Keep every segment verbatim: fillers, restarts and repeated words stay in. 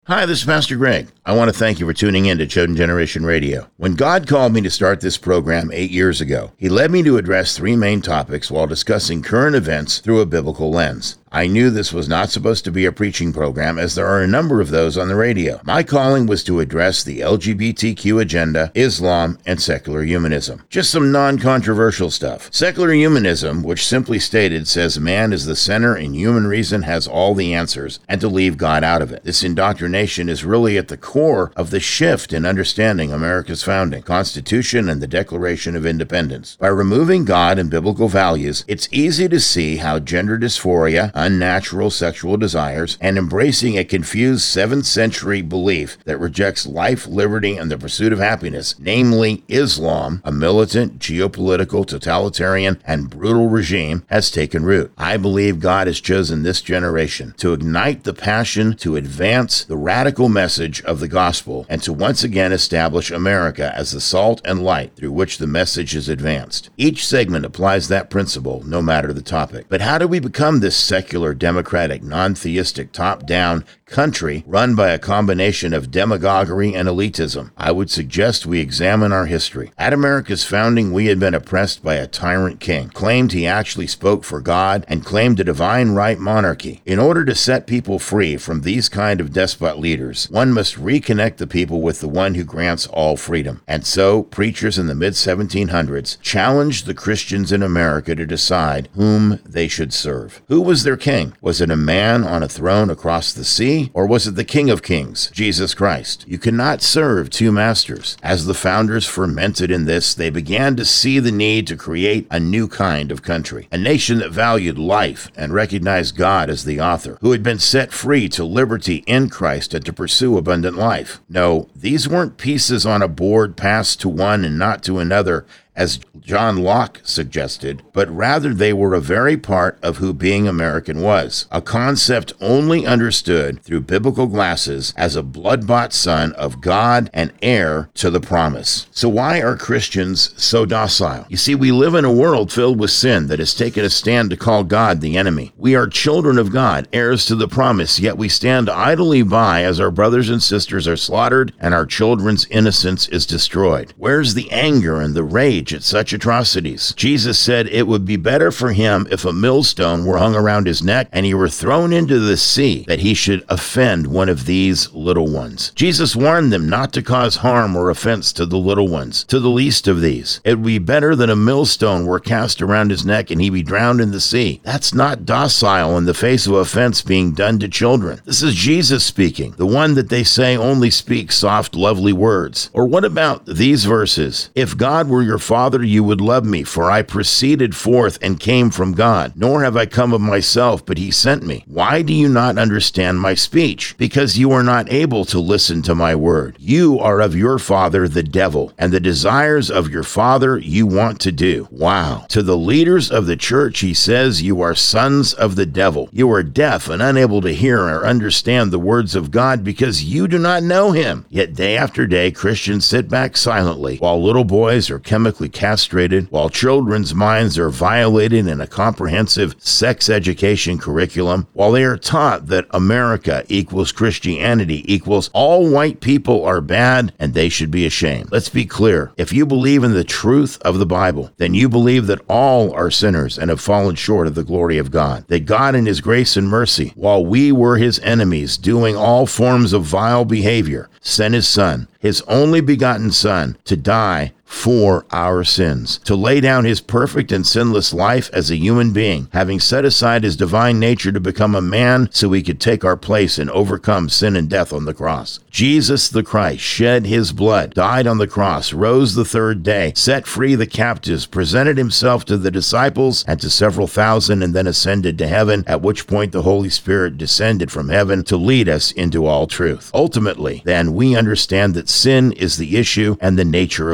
Hi, this is Pastor Greg. I want to thank you for tuning in to Chosen Generation Radio. When God called me to start this program eight years ago, He led me to address three main topics while discussing current events through a biblical lens. I knew this was not supposed to be a preaching program, as there are a number of those on the radio. My calling was to address the L G B T Q agenda, Islam, and secular humanism. Just some non-controversial stuff. Secular humanism, which simply stated says man is the center and human reason has all the answers, and to leave God out of it. This indoctrination is really at the core of the shift in understanding America's founding, Constitution, and the Declaration of Independence. By removing God and biblical values, it's easy to see how gender dysphoria, unnatural sexual desires, and embracing a confused seventh century belief that rejects life, liberty, and the pursuit of happiness, namely Islam, a militant, geopolitical, totalitarian, and brutal regime, has taken root. I believe God has chosen this generation to ignite the passion to advance the radical message of the gospel and to once again establish America as the salt and light through which the message is advanced. Each segment applies that principle, no matter the topic. But how do we become this secular, democratic, non-theistic, top-down country run by a combination of demagoguery and elitism? I would suggest we examine our history. At America's founding, we had been oppressed by a tyrant king, claimed he actually spoke for God, and claimed a divine right monarchy. In order to set people free from these kind of despot leaders, one must reconnect the people with the one who grants all freedom. And so, preachers in the mid seventeen hundreds challenged the Christians in America to decide whom they should serve. Who was their king? Was it a man on a throne across the sea? Or was it the King of Kings, Jesus Christ? You cannot serve two masters. As the founders fermented in this, they began to see the need to create a new kind of country, a nation that valued life and recognized God as the author, who had been set free to liberty in Christ and to pursue abundant life. No, these weren't pieces on a board passed to one and not to another, as John Locke suggested, but rather they were a very part of who being American was, a concept only understood through biblical glasses as a blood-bought son of God and heir to the promise. So why are Christians so docile? You see, we live in a world filled with sin that has taken a stand to call God the enemy. We are children of God, heirs to the promise, yet we stand idly by as our brothers and sisters are slaughtered and our children's innocence is destroyed. Where's the anger and the rage at such atrocities? Jesus said it would be better for him if a millstone were hung around his neck and he were thrown into the sea, that he should offend one of these little ones. Jesus warned them not to cause harm or offense to the little ones, to the least of these. It would be better that a millstone were cast around his neck and he be drowned in the sea. That's not docile in the face of offense being done to children. This is Jesus speaking, the one that they say only speaks soft, lovely words. Or what about these verses? If God were your Father, you would love me, for I proceeded forth and came from God. Nor have I come of myself, but he sent me. Why do you not understand my speech? Because you are not able to listen to my word. You are of your father, the devil, and the desires of your father you want to do. Wow. To the leaders of the church, he says, you are sons of the devil. You are deaf and unable to hear or understand the words of God because you do not know him. Yet day after day, Christians sit back silently while little boys are chemically castrated, while children's minds are violated in a comprehensive sex education curriculum, while they are taught that America equals Christianity equals all white people are bad and they should be ashamed. Let's be clear. If you believe in the truth of the Bible, then you believe that all are sinners and have fallen short of the glory of God. That God in his grace and mercy, while we were his enemies, doing all forms of vile behavior, sent his son, his only begotten son, to die for our sins, to lay down his perfect and sinless life as a human being, having set aside his divine nature to become a man so he could take our place and overcome sin and death on the cross. Jesus the Christ shed his blood, died on the cross, rose the third day, set free the captives, presented himself to the disciples and to several thousand, and then ascended to heaven, at which point the Holy Spirit descended from heaven to lead us into all truth. Ultimately, then, we understand that sin is the issue and the nature of man.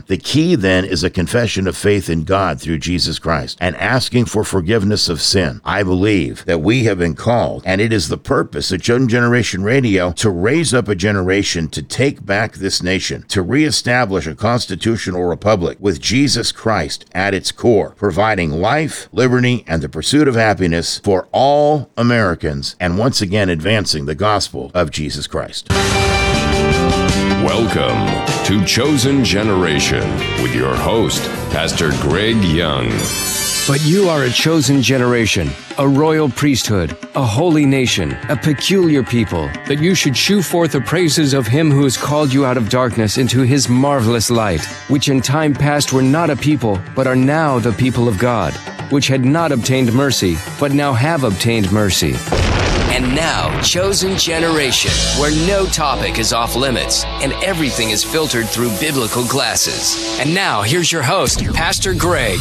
The key then is a confession of faith in God through Jesus Christ and asking for forgiveness of sin. I believe that we have been called, and it is the purpose of Chosen Generation Radio to raise up a generation to take back this nation, to reestablish a constitutional republic with Jesus Christ at its core, providing life, liberty, and the pursuit of happiness for all Americans, and once again advancing the gospel of Jesus Christ. Welcome to Chosen Generation with your host, Pastor Greg Young. But you are a chosen generation, a royal priesthood, a holy nation, a peculiar people, that you should shew forth the praises of him who has called you out of darkness into his marvelous light, which in time past were not a people, but are now the people of God, which had not obtained mercy, but now have obtained mercy. And now, Chosen Generation, where no topic is off limits and everything is filtered through biblical glasses. And now, here's your host, Pastor Greg.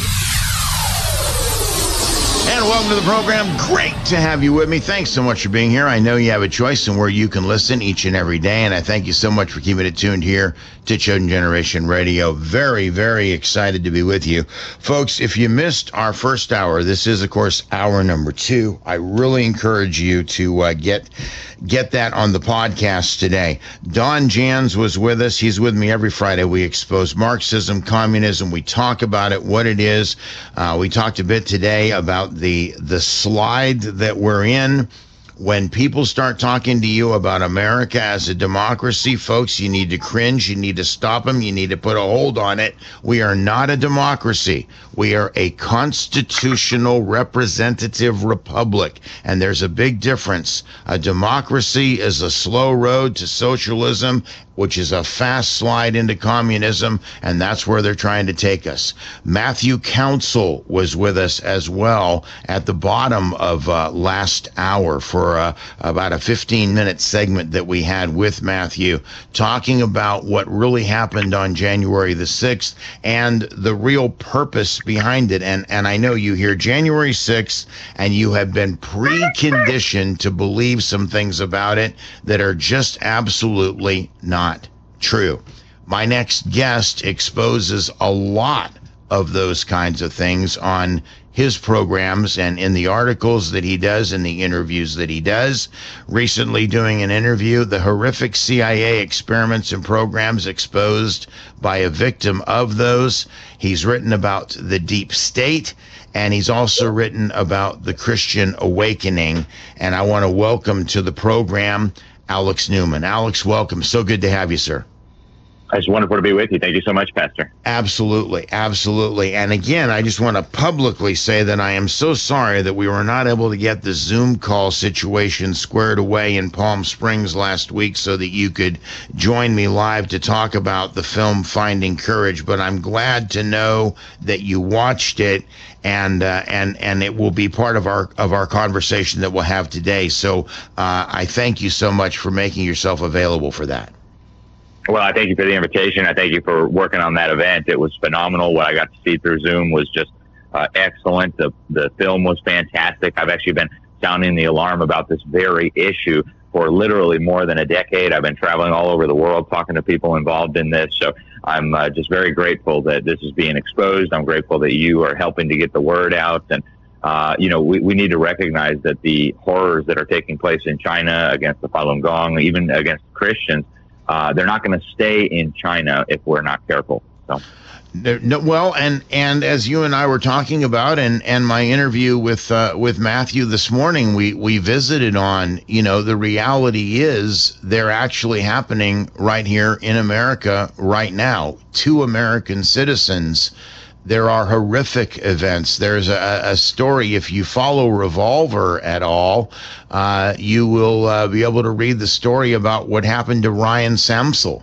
And welcome to the program. Great to have you with me. Thanks so much for being here. I know you have a choice in where you can listen each and every day, and I thank you so much for keeping it tuned here to Chosen Generation Radio. Very, very excited to be with you. Folks, if you missed our first hour, this is, of course, hour number two. I really encourage you to uh, get get that on the podcast today. Don Jans was with us. He's with me every Friday. We expose Marxism, communism. We talk about it, what it is. Uh, we talked a bit today about the the slide that we're in. When people start talking to you about America as a democracy, folks, you need to cringe. You need to stop them. You need to put a hold on it. We are not a democracy. We are a constitutional representative republic, and there's a big difference. A democracy is a slow road to socialism, which is a fast slide into communism, and that's where they're trying to take us. Matthew Council was with us as well at the bottom of uh, last hour for uh, about a fifteen-minute segment that we had with Matthew, talking about what really happened on January the sixth and the real purpose behind it. And, and I know you hear January sixth, and you have been preconditioned to believe some things about it that are just absolutely not true. My next guest exposes a lot of those kinds of things on his programs and in the articles that he does and the interviews that he does. Recently doing an interview, the horrific C I A experiments and programs exposed by a victim of those. He's written about the deep state, and he's also written about the Christian awakening. And I want to welcome to the program Alex Newman. Alex, welcome. So good to have you, sir. It's wonderful to be with you. Thank you so much, Pastor. Absolutely. Absolutely. And again, I just want to publicly say that I am so sorry that we were not able to get the Zoom call situation squared away in Palm Springs last week so that you could join me live to talk about the film Finding Courage. But I'm glad to know that you watched it, and uh, and and it will be part of our of our conversation that we'll have today. So uh, I thank you so much for making yourself available for that. Well, I thank you for the invitation. I thank you for working on that event. It was phenomenal. What I got to see through Zoom was just uh, excellent. The the film was fantastic. I've actually been sounding the alarm about this very issue for literally more than a decade. I've been traveling all over the world talking to people involved in this. So I'm uh, just very grateful that this is being exposed. I'm grateful that you are helping to get the word out. And, uh, you know, we, we need to recognize that the horrors that are taking place in China against the Falun Gong, even against Christians, Uh, they're not going to stay in China if we're not careful. So, no, well, and and as you and I were talking about, and and my interview with uh, with Matthew this morning, we we visited on, you know, the reality is they're actually happening right here in America right now to American citizens. There are horrific events. There's a, a story, if you follow Revolver at all, uh, you will uh, be able to read the story about what happened to Ryan Samsel,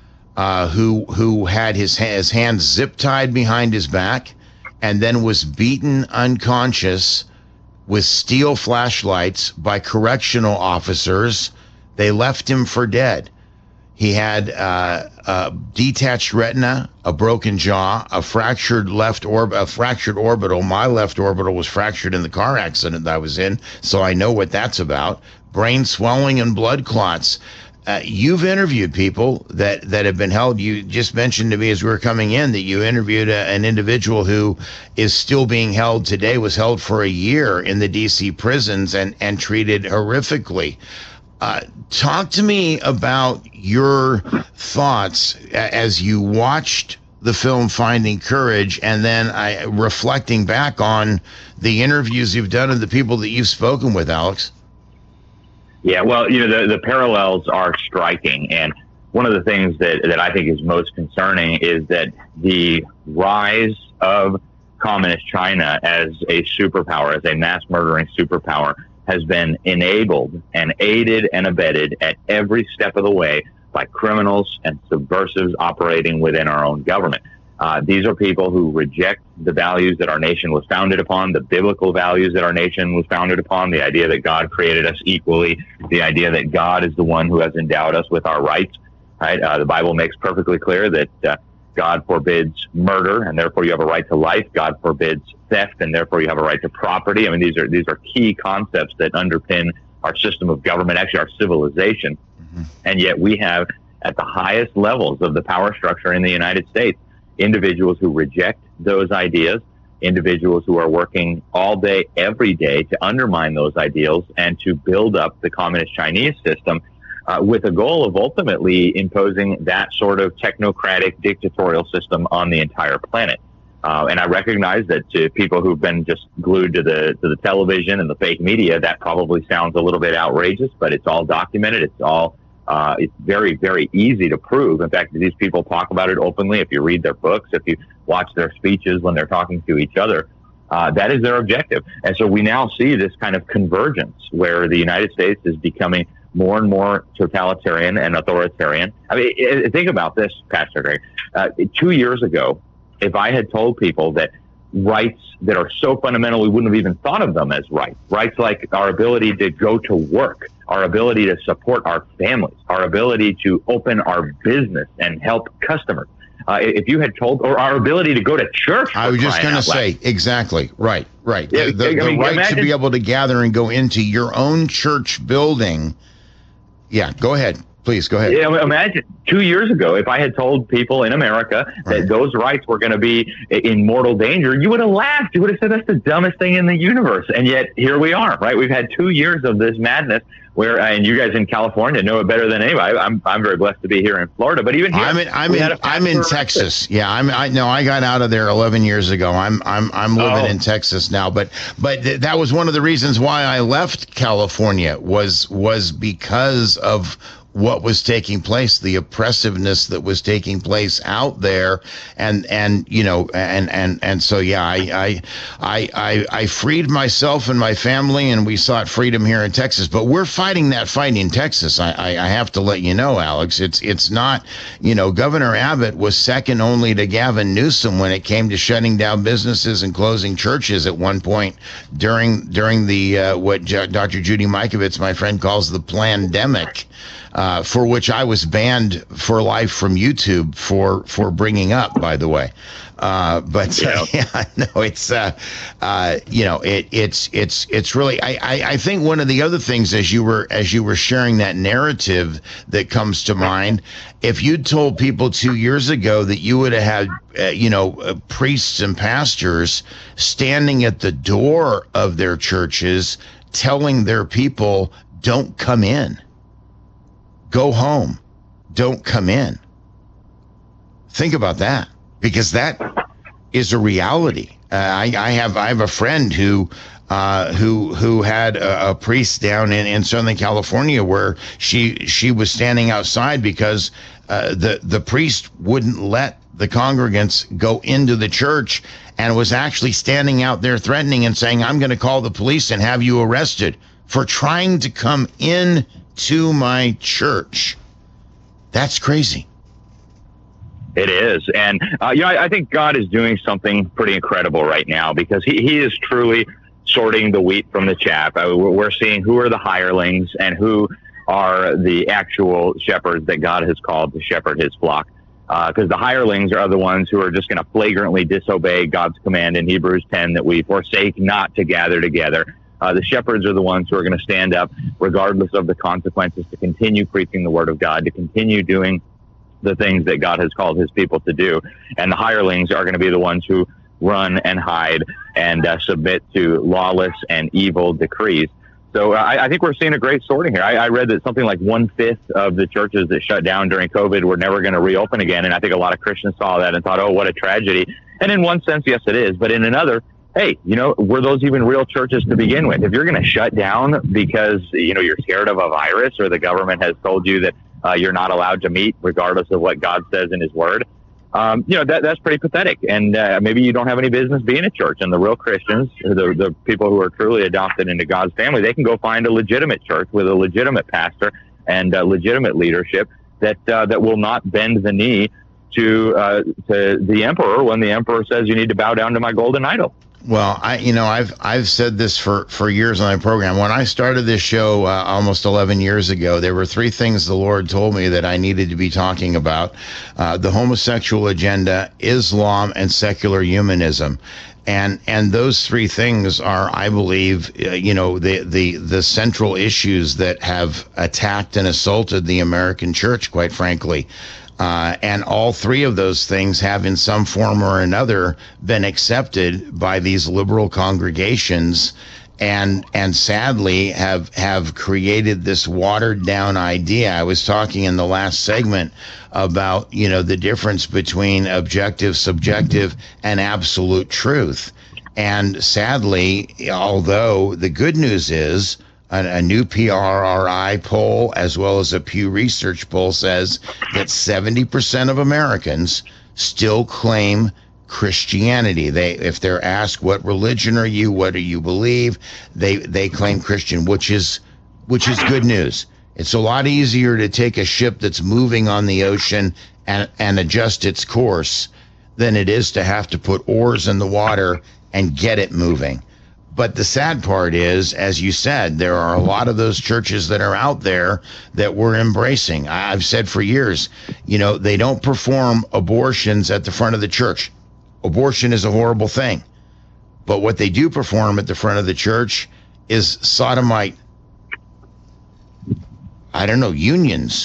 uh, who who had his, his hands zip-tied behind his back and then was beaten unconscious with steel flashlights by correctional officers. They left him for dead. He had uh, a detached retina, a broken jaw, a fractured left orb, a fractured orbital. My left orbital was fractured in the car accident that I was in, so I know what that's about. Brain swelling and blood clots. uh, you've interviewed people that, that have been held. You just mentioned to me as we were coming in that you interviewed a, an individual who is still being held today, was held for a year in the D C prisons and, and treated horrifically. Uh, talk to me about your thoughts as you watched the film Finding Courage, and then I reflecting back on the interviews you've done and the people that you've spoken with, Alex. Yeah, well, you know, the, the parallels are striking. And one of the things that, that I think is most concerning is that the rise of communist China as a superpower, as a mass murdering superpower, has been enabled and aided and abetted at every step of the way by criminals and subversives operating within our own government. Uh, these are people who reject the values that our nation was founded upon, the biblical values that our nation was founded upon, the idea that God created us equally, the idea that God is the one who has endowed us with our rights. Right? Uh, the Bible makes perfectly clear that uh, God forbids murder, and therefore you have a right to life. God forbids theft, and therefore you have a right to property. I mean, these are these are key concepts that underpin our system of government, actually our civilization. Mm-hmm. And yet we have, at the highest levels of the power structure in the United States, individuals who reject those ideas, individuals who are working all day, every day to undermine those ideals and to build up the communist Chinese system, Uh, with a goal of ultimately imposing that sort of technocratic dictatorial system on the entire planet. Uh, and I recognize that to people who've been just glued to the to the television and the fake media, that probably sounds a little bit outrageous, but it's all documented. It's all uh, it's very, very easy to prove. In fact, these people talk about it openly. If you read their books, if you watch their speeches when they're talking to each other, uh, that is their objective. And so we now see this kind of convergence where the United States is becoming more and more totalitarian and authoritarian. I mean, think about this, Pastor Greg. Uh, two years ago, if I had told people that rights that are so fundamental we wouldn't have even thought of them as rights, rights like our ability to go to work, our ability to support our families, our ability to open our business and help customers. Uh, if you had told, or our ability to go to church. I was just going to say, exactly, right, right. Yeah, the the, I mean, the right imagine, to be able to gather and go into your own church building. Yeah, go ahead. Please, go ahead. Yeah, imagine two years ago, if I had told people in America that right. those rights were going to be in mortal danger, you would have laughed. You would have said that's the dumbest thing in the universe. And yet here we are, right? We've had two years of this madness where, and you guys in California know it better than anybody. I'm I'm very blessed to be here in Florida, but even here, I'm in I'm in I'm in Texas. Yeah, I'm I no, I got out of there eleven years ago. I'm I'm I'm living oh. in Texas now, but but th- that was one of the reasons why I left California was was because of what was taking place, the oppressiveness that was taking place out there, and and you know, and and and so yeah, I I I I, I freed myself and my family, and we sought freedom here in Texas. But we're fighting that fight in Texas. I, I I have to let you know, Alex. It's it's not, you know, Governor Abbott was second only to Gavin Newsom when it came to shutting down businesses and closing churches at one point during during the uh, what Doctor Judy Mikovits, my friend, calls the plandemic. Uh, for which I was banned for life from YouTube for for bringing up, by the way. Uh, but yeah, uh, yeah no, it's uh, uh, you know, it it's it's it's really. I, I I think one of the other things as you were as you were sharing that narrative that comes to mind, if you'd told people two years ago that you would have had uh, you know uh, priests and pastors standing at the door of their churches telling their people, "Don't come in. Go home. Don't come in." Think about that, because that is a reality. Uh, I, I have I have a friend who uh, who who had a, a priest down in, in Southern California where she she was standing outside because uh, the the priest wouldn't let the congregants go into the church, and was actually standing out there threatening and saying, "I'm going to call the police and have you arrested for trying to come in to my church." That's crazy. It is. And, uh, you know, I, I think God is doing something pretty incredible right now, because he, he is truly sorting the wheat from the chaff. Uh, we're seeing who are the hirelings and who are the actual shepherds that God has called to shepherd his flock. Because uh, the hirelings are the ones who are just going to flagrantly disobey God's command in Hebrews ten that we forsake not to gather together. Uh, the shepherds are the ones who are going to stand up regardless of the consequences to continue preaching the word of God, to continue doing the things that God has called his people to do. And the hirelings are going to be the ones who run and hide and uh, submit to lawless and evil decrees. So uh, I, I think we're seeing a great sorting here. I, I read that something like one-fifth of the churches that shut down during COVID were never going to reopen again. And I think a lot of Christians saw that and thought, oh, what a tragedy. And in one sense, yes, it is. But in another, hey, you know, were those even real churches to begin with? If you're going to shut down because, you know, you're scared of a virus or the government has told you that uh, you're not allowed to meet regardless of what God says in his word, um, you know, that that's pretty pathetic. And uh, maybe you don't have any business being a church. And the real Christians, the, the people who are truly adopted into God's family, they can go find a legitimate church with a legitimate pastor and uh, legitimate leadership that uh, that will not bend the knee to uh, to the emperor when the emperor says you need to bow down to my golden idol. Well, I, you know, I've I've said this for, for years on my program. When I started this show uh, almost eleven years ago, there were three things the Lord told me that I needed to be talking about: uh, the homosexual agenda, Islam, and secular humanism. And and those three things are, I believe, uh, you know, the, the the central issues that have attacked and assaulted the American church, quite frankly. Uh, and all three of those things have in some form or another been accepted by these liberal congregations and and sadly have have created this watered down idea. I was talking in the last segment about, you know, the difference between objective, subjective, and absolute truth. And sadly, although the good news is a new P R R I poll, as well as a Pew Research poll, says that seventy percent of Americans still claim Christianity. They, if they're asked, what religion are you, what do you believe, they they claim Christian, which is which is good news. It's a lot easier to take a ship that's moving on the ocean and, and adjust its course than it is to have to put oars in the water and get it moving. But the sad part is, as you said, there are a lot of those churches that are out there that we're embracing. I've said for years, you know, they don't perform abortions at the front of the church. Abortion is a horrible thing. But what they do perform at the front of the church is sodomite, I don't know, unions.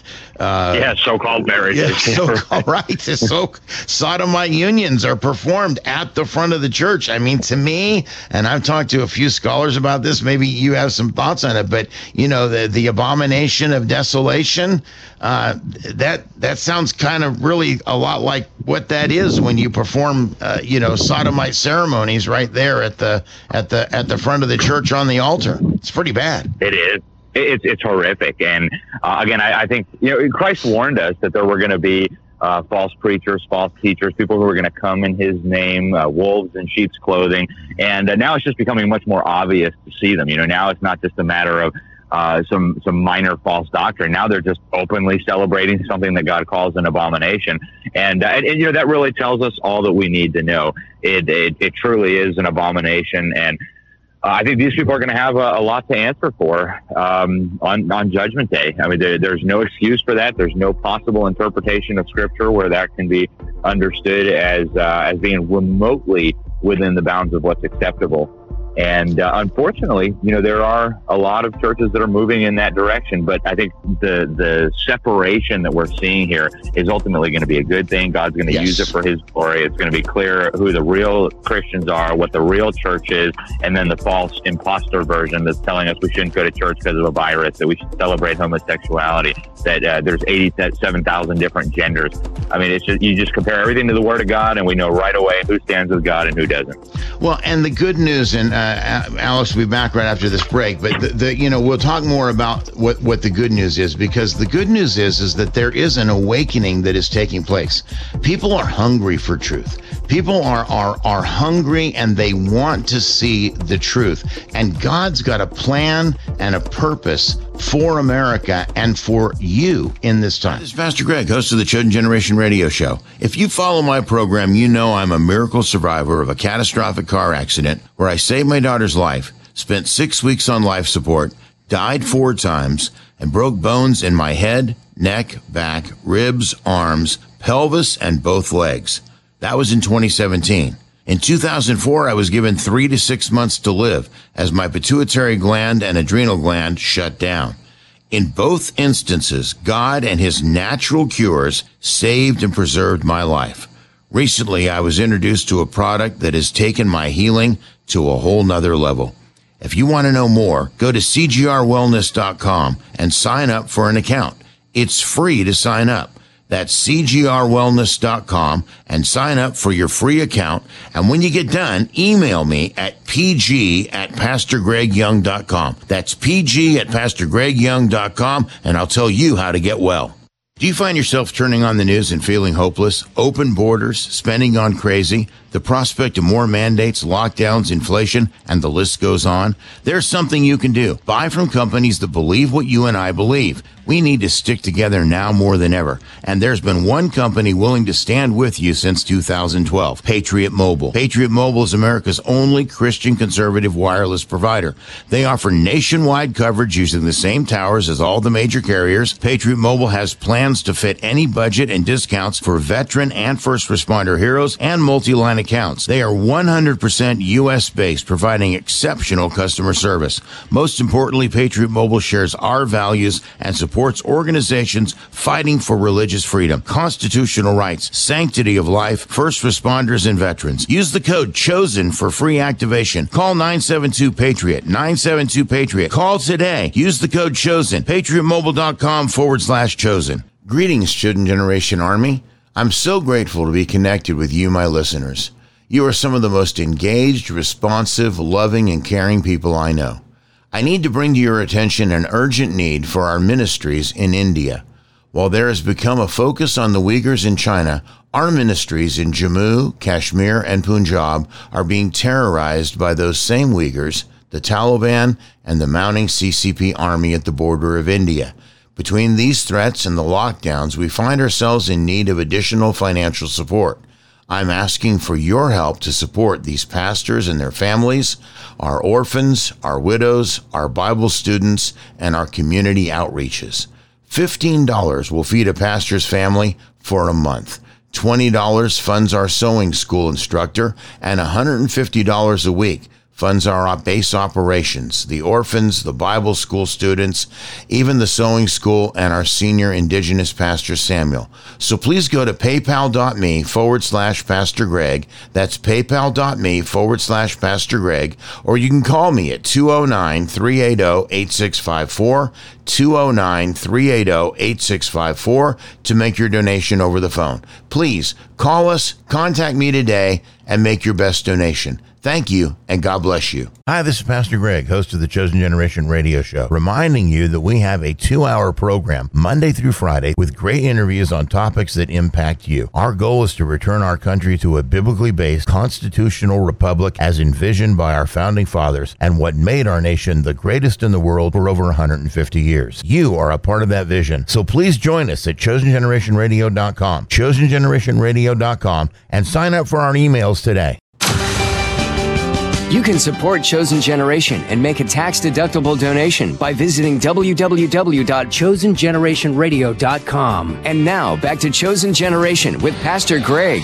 Uh, yeah, so-called marriages. Yeah, so-called, right. So sodomite unions are performed at the front of the church. I mean, to me, and I've talked to a few scholars about this, maybe you have some thoughts on it, but, you know, the, the abomination of desolation, uh, that that sounds kind of really a lot like what that is when you perform, uh, you know, sodomite ceremonies right there at the at the at the front of the church on the altar. It's pretty bad. It is. It's it's horrific, and uh, again, I, I think, you know, Christ warned us that there were going to be uh, false preachers, false teachers, people who were going to come in His name, uh, wolves in sheep's clothing, and uh, now it's just becoming much more obvious to see them. You know, now it's not just a matter of uh, some some minor false doctrine. Now they're just openly celebrating something that God calls an abomination, and, uh, and, and you know, that really tells us all that we need to know. It it, it truly is an abomination, and Uh, I think these people are going to have a, a lot to answer for um, on, on Judgment Day. I mean, there, there's no excuse for that. There's no possible interpretation of Scripture where that can be understood as uh, as being remotely within the bounds of what's acceptable. And uh, unfortunately, you know, there are a lot of churches that are moving in that direction. But I think the the separation that we're seeing here is ultimately going to be a good thing. God's going to yes. use it for His glory. It's going to be clear who the real Christians are, what the real church is, and then the false imposter version that's telling us we shouldn't go to church because of a virus, that we should celebrate homosexuality, that uh, there's eighty-seven thousand different genders. I mean, it's just, you just compare everything to the Word of God, and we know right away who stands with God and who doesn't. Well, and the good news, and uh, Alex will be back right after this break, but the, the you know, we'll talk more about what, what the good news is, because the good news is is that there is an awakening that is taking place. People are hungry for truth. People are are are hungry, and they want to see the truth. And God's got a plan and a purpose for America and for you in this time. This is Pastor Greg, host of the Chosen Generation Radio Show. If you follow my program, you know I'm a miracle survivor of a catastrophic car accident where I saved my daughter's life, spent six weeks on life support, died four times, and broke bones in my head, neck, back, ribs, arms, pelvis, and both legs. That was in twenty seventeen. In two thousand four, I was given three to six months to live as my pituitary gland and adrenal gland shut down. In both instances, God and his natural cures saved and preserved my life. Recently, I was introduced to a product that has taken my healing to a whole nother level. If you want to know more, go to c g r wellness dot com and sign up for an account. It's free to sign up. That's c g r wellness dot com and sign up for your free account. And when you get done, email me at pg at pastor greg young dot com. That's pg at pastor greg young dot com, and I'll tell you how to get well. Do you find yourself turning on the news and feeling hopeless? Open borders, spending gone crazy, the prospect of more mandates, lockdowns, inflation, and the list goes on? There's something you can do. Buy from companies that believe what you and I believe. We need to stick together now more than ever. And there's been one company willing to stand with you since two thousand twelve, Patriot Mobile. Patriot Mobile is America's only Christian conservative wireless provider. They offer nationwide coverage using the same towers as all the major carriers. Patriot Mobile has plans to fit any budget and discounts for veteran and first responder heroes and multi-line accounts. They are one hundred percent U S based, providing exceptional customer service. Most importantly, Patriot Mobile shares our values and supports organizations fighting for religious freedom, constitutional rights, sanctity of life, first responders, and veterans. Use the code CHOSEN for free activation. Call nine seven two PATRIOT, nine seven two PATRIOT. Call today. Use the code CHOSEN, patriotmobile.com forward slash chosen. Greetings, Chosen Generation Army. I'm so grateful to be connected with you, my listeners. You are some of the most engaged, responsive, loving, and caring people I know. I need to bring to your attention an urgent need for our ministries in India. While there has become a focus on the Uyghurs in China, our ministries in Jammu, Kashmir, and Punjab are being terrorized by those same Uyghurs, the Taliban, and the mounting C C P army at the border of India. Between these threats and the lockdowns, we find ourselves in need of additional financial support. I'm asking for your help to support these pastors and their families, our orphans, our widows, our Bible students, and our community outreaches. fifteen dollars will feed a pastor's family for a month. twenty dollars funds our sewing school instructor, and one hundred fifty dollars a week funds our base operations, the orphans, the Bible school students, even the sewing school, and our senior Indigenous pastor, Samuel. So please go to paypal.me forward slash Pastor Greg. That's paypal.me forward slash Pastor Greg. Or you can call me at two oh nine, three eight oh, eight six five four, two oh nine, three eight oh, eight six five four to make your donation over the phone. Please call us, contact me today, and make your best donation. Thank you, and God bless you. Hi, this is Pastor Greg, host of the Chosen Generation radio show, reminding you that we have a two-hour program Monday through Friday with great interviews on topics that impact you. Our goal is to return our country to a biblically based constitutional republic as envisioned by our founding fathers and what made our nation the greatest in the world for over one hundred fifty years. You are a part of that vision, so please join us at chosen generation radio dot com, chosen generation radio dot com, and sign up for our emails today. You can support Chosen Generation and make a tax-deductible donation by visiting w w w dot chosen generation radio dot com. And now, back to Chosen Generation with Pastor Greg.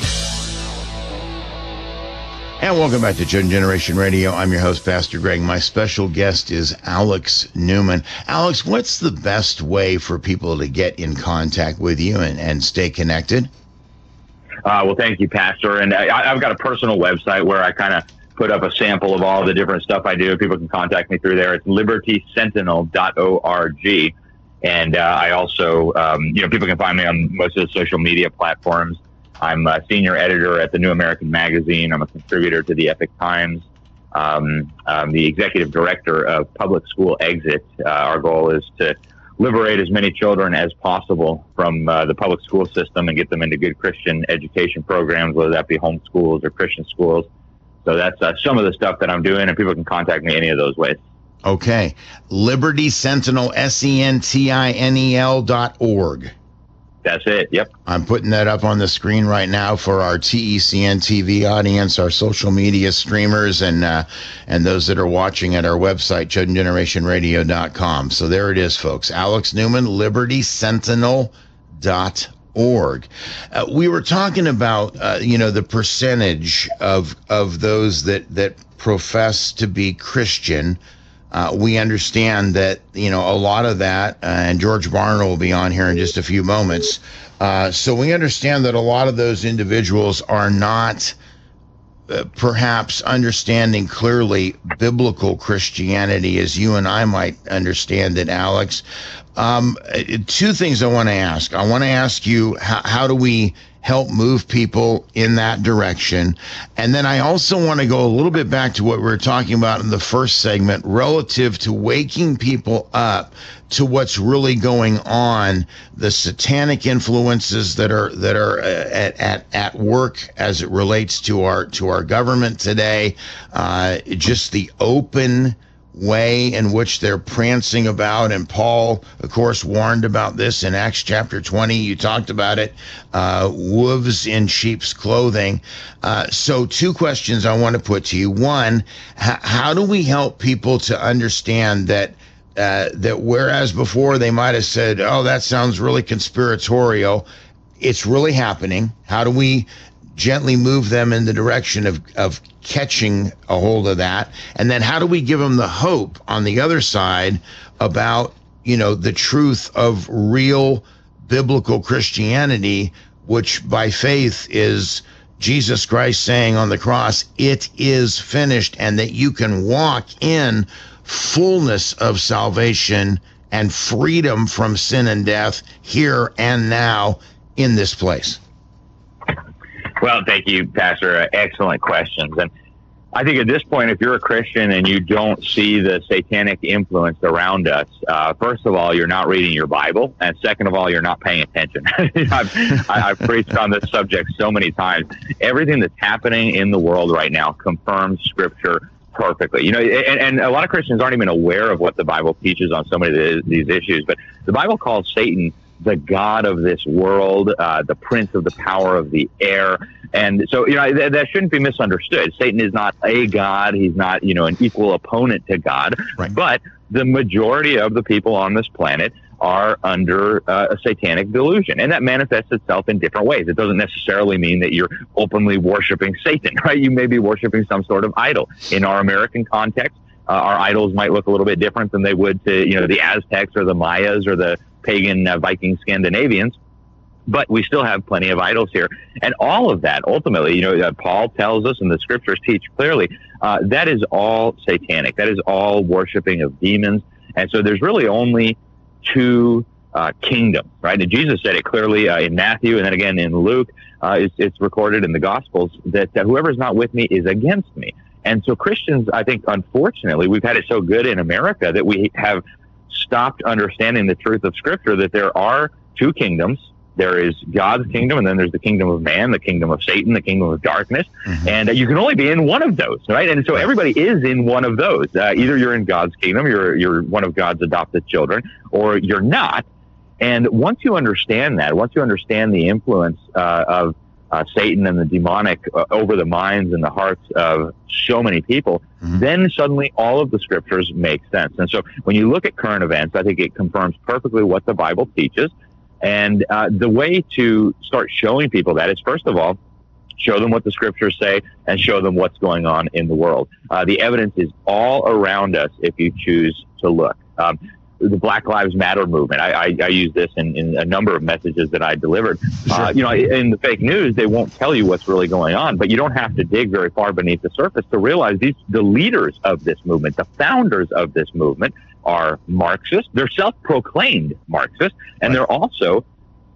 And welcome back to Chosen Generation Radio. I'm your host, Pastor Greg. My special guest is Alex Newman. Alex, what's the best way for people to get in contact with you and, and stay connected? Uh, well, thank you, Pastor. And I, I've got a personal website where I kind of put up a sample of all the different stuff I do. People can contact me through there. It's liberty sentinel dot org. And uh, I also, um, you know, people can find me on most of the social media platforms. I'm a senior editor at the New American Magazine. I'm a contributor to the Epic Times. Um, I'm the executive director of Public School Exit. Uh, our goal is to liberate as many children as possible from uh, the public school system and get them into good Christian education programs, whether that be homeschools or Christian schools. So that's uh, some of the stuff that I'm doing, and people can contact me any of those ways. Okay. Liberty Sentinel, S E N T I N E L dot org. That's it. Yep. I'm putting that up on the screen right now for our T E C N T V audience, our social media streamers, and uh, and those that are watching at our website, chosen generation radio dot com. So there it is, folks. Alex Newman, liberty sentinel dot org. Uh, we were talking about, uh, you know, the percentage of of those that that profess to be Christian. Uh, we understand that, you know, a lot of that, uh, and George Barna will be on here in just a few moments. Uh, so we understand that a lot of those individuals are not uh, perhaps understanding clearly biblical Christianity as you and I might understand it, Alex. Um, two things I want to ask. I want to ask you, how, how do we help move people in that direction? And then I also want to go a little bit back to what we were talking about in the first segment relative to waking people up to what's really going on, the satanic influences that are that are at at, at work as it relates to our to our government today, uh, just the open way in which they're prancing about. And Paul, of course, warned about this in Acts chapter twenty. You talked about it, uh, wolves in sheep's clothing. Uh, so two questions I want to put to you. One, h- how do we help people to understand that uh, that whereas before they might have said, oh, that sounds really conspiratorial, it's really happening? How do we gently move them in the direction of, of catching a hold of that? And then how do we give them the hope on the other side about, you know, the truth of real biblical Christianity, which by faith is Jesus Christ saying on the cross, it is finished, and that you can walk in fullness of salvation and freedom from sin and death here and now in this place? Well, thank you, Pastor. Uh, excellent questions. And I think at this point, if you're a Christian and you don't see the satanic influence around us, uh, first of all, you're not reading your Bible. And second of all, you're not paying attention. I've, I've preached on this subject so many times. Everything that's happening in the world right now confirms Scripture perfectly. You know, and, and a lot of Christians aren't even aware of what the Bible teaches on so many of these issues. But the Bible calls Satan the god of this world, uh, the prince of the power of the air. And so, you know, th- that shouldn't be misunderstood. Satan is not a god. He's not, you know, an equal opponent to God. Right. But the majority of the people on this planet are under uh, a satanic delusion. And that manifests itself in different ways. It doesn't necessarily mean that you're openly worshiping Satan, right? You may be worshiping some sort of idol. In our American context, uh, our idols might look a little bit different than they would to, you know, the Aztecs or the Mayas or the pagan uh, Viking Scandinavians, but we still have plenty of idols here. And all of that, ultimately, you know, uh, Paul tells us and the Scriptures teach clearly, uh, that is all satanic. That is all worshiping of demons. And so there's really only two uh, kingdoms, right? And Jesus said it clearly uh, in Matthew, and then again in Luke. Uh, it's, it's recorded in the Gospels that uh, whoever's not with me is against me. And so Christians, I think, unfortunately, we've had it so good in America that we have stopped understanding the truth of Scripture, that there are two kingdoms. There is God's kingdom, and then there's the kingdom of man, the kingdom of Satan, the kingdom of darkness. Mm-hmm. And uh, you can only be in one of those, right? And so everybody is in one of those. Uh, either you're in God's kingdom, you're you're one of God's adopted children, or you're not. And once you understand that, once you understand the influence uh, of uh, Satan and the demonic uh, over the minds and the hearts of so many people, mm-hmm. then suddenly all of the Scriptures make sense. And so when you look at current events, I think it confirms perfectly what the Bible teaches. And uh, the way to start showing people that is, first of all, show them what the Scriptures say and show them what's going on in the world. Uh, the evidence is all around us if you choose to look. Um, the Black Lives Matter movement, I, I, I use this in, in a number of messages that I delivered. Uh, you know, in the fake news, they won't tell you what's really going on, but you don't have to dig very far beneath the surface to realize these the leaders of this movement, the founders of this movement, are Marxists. They're self-proclaimed Marxists, and right. they're also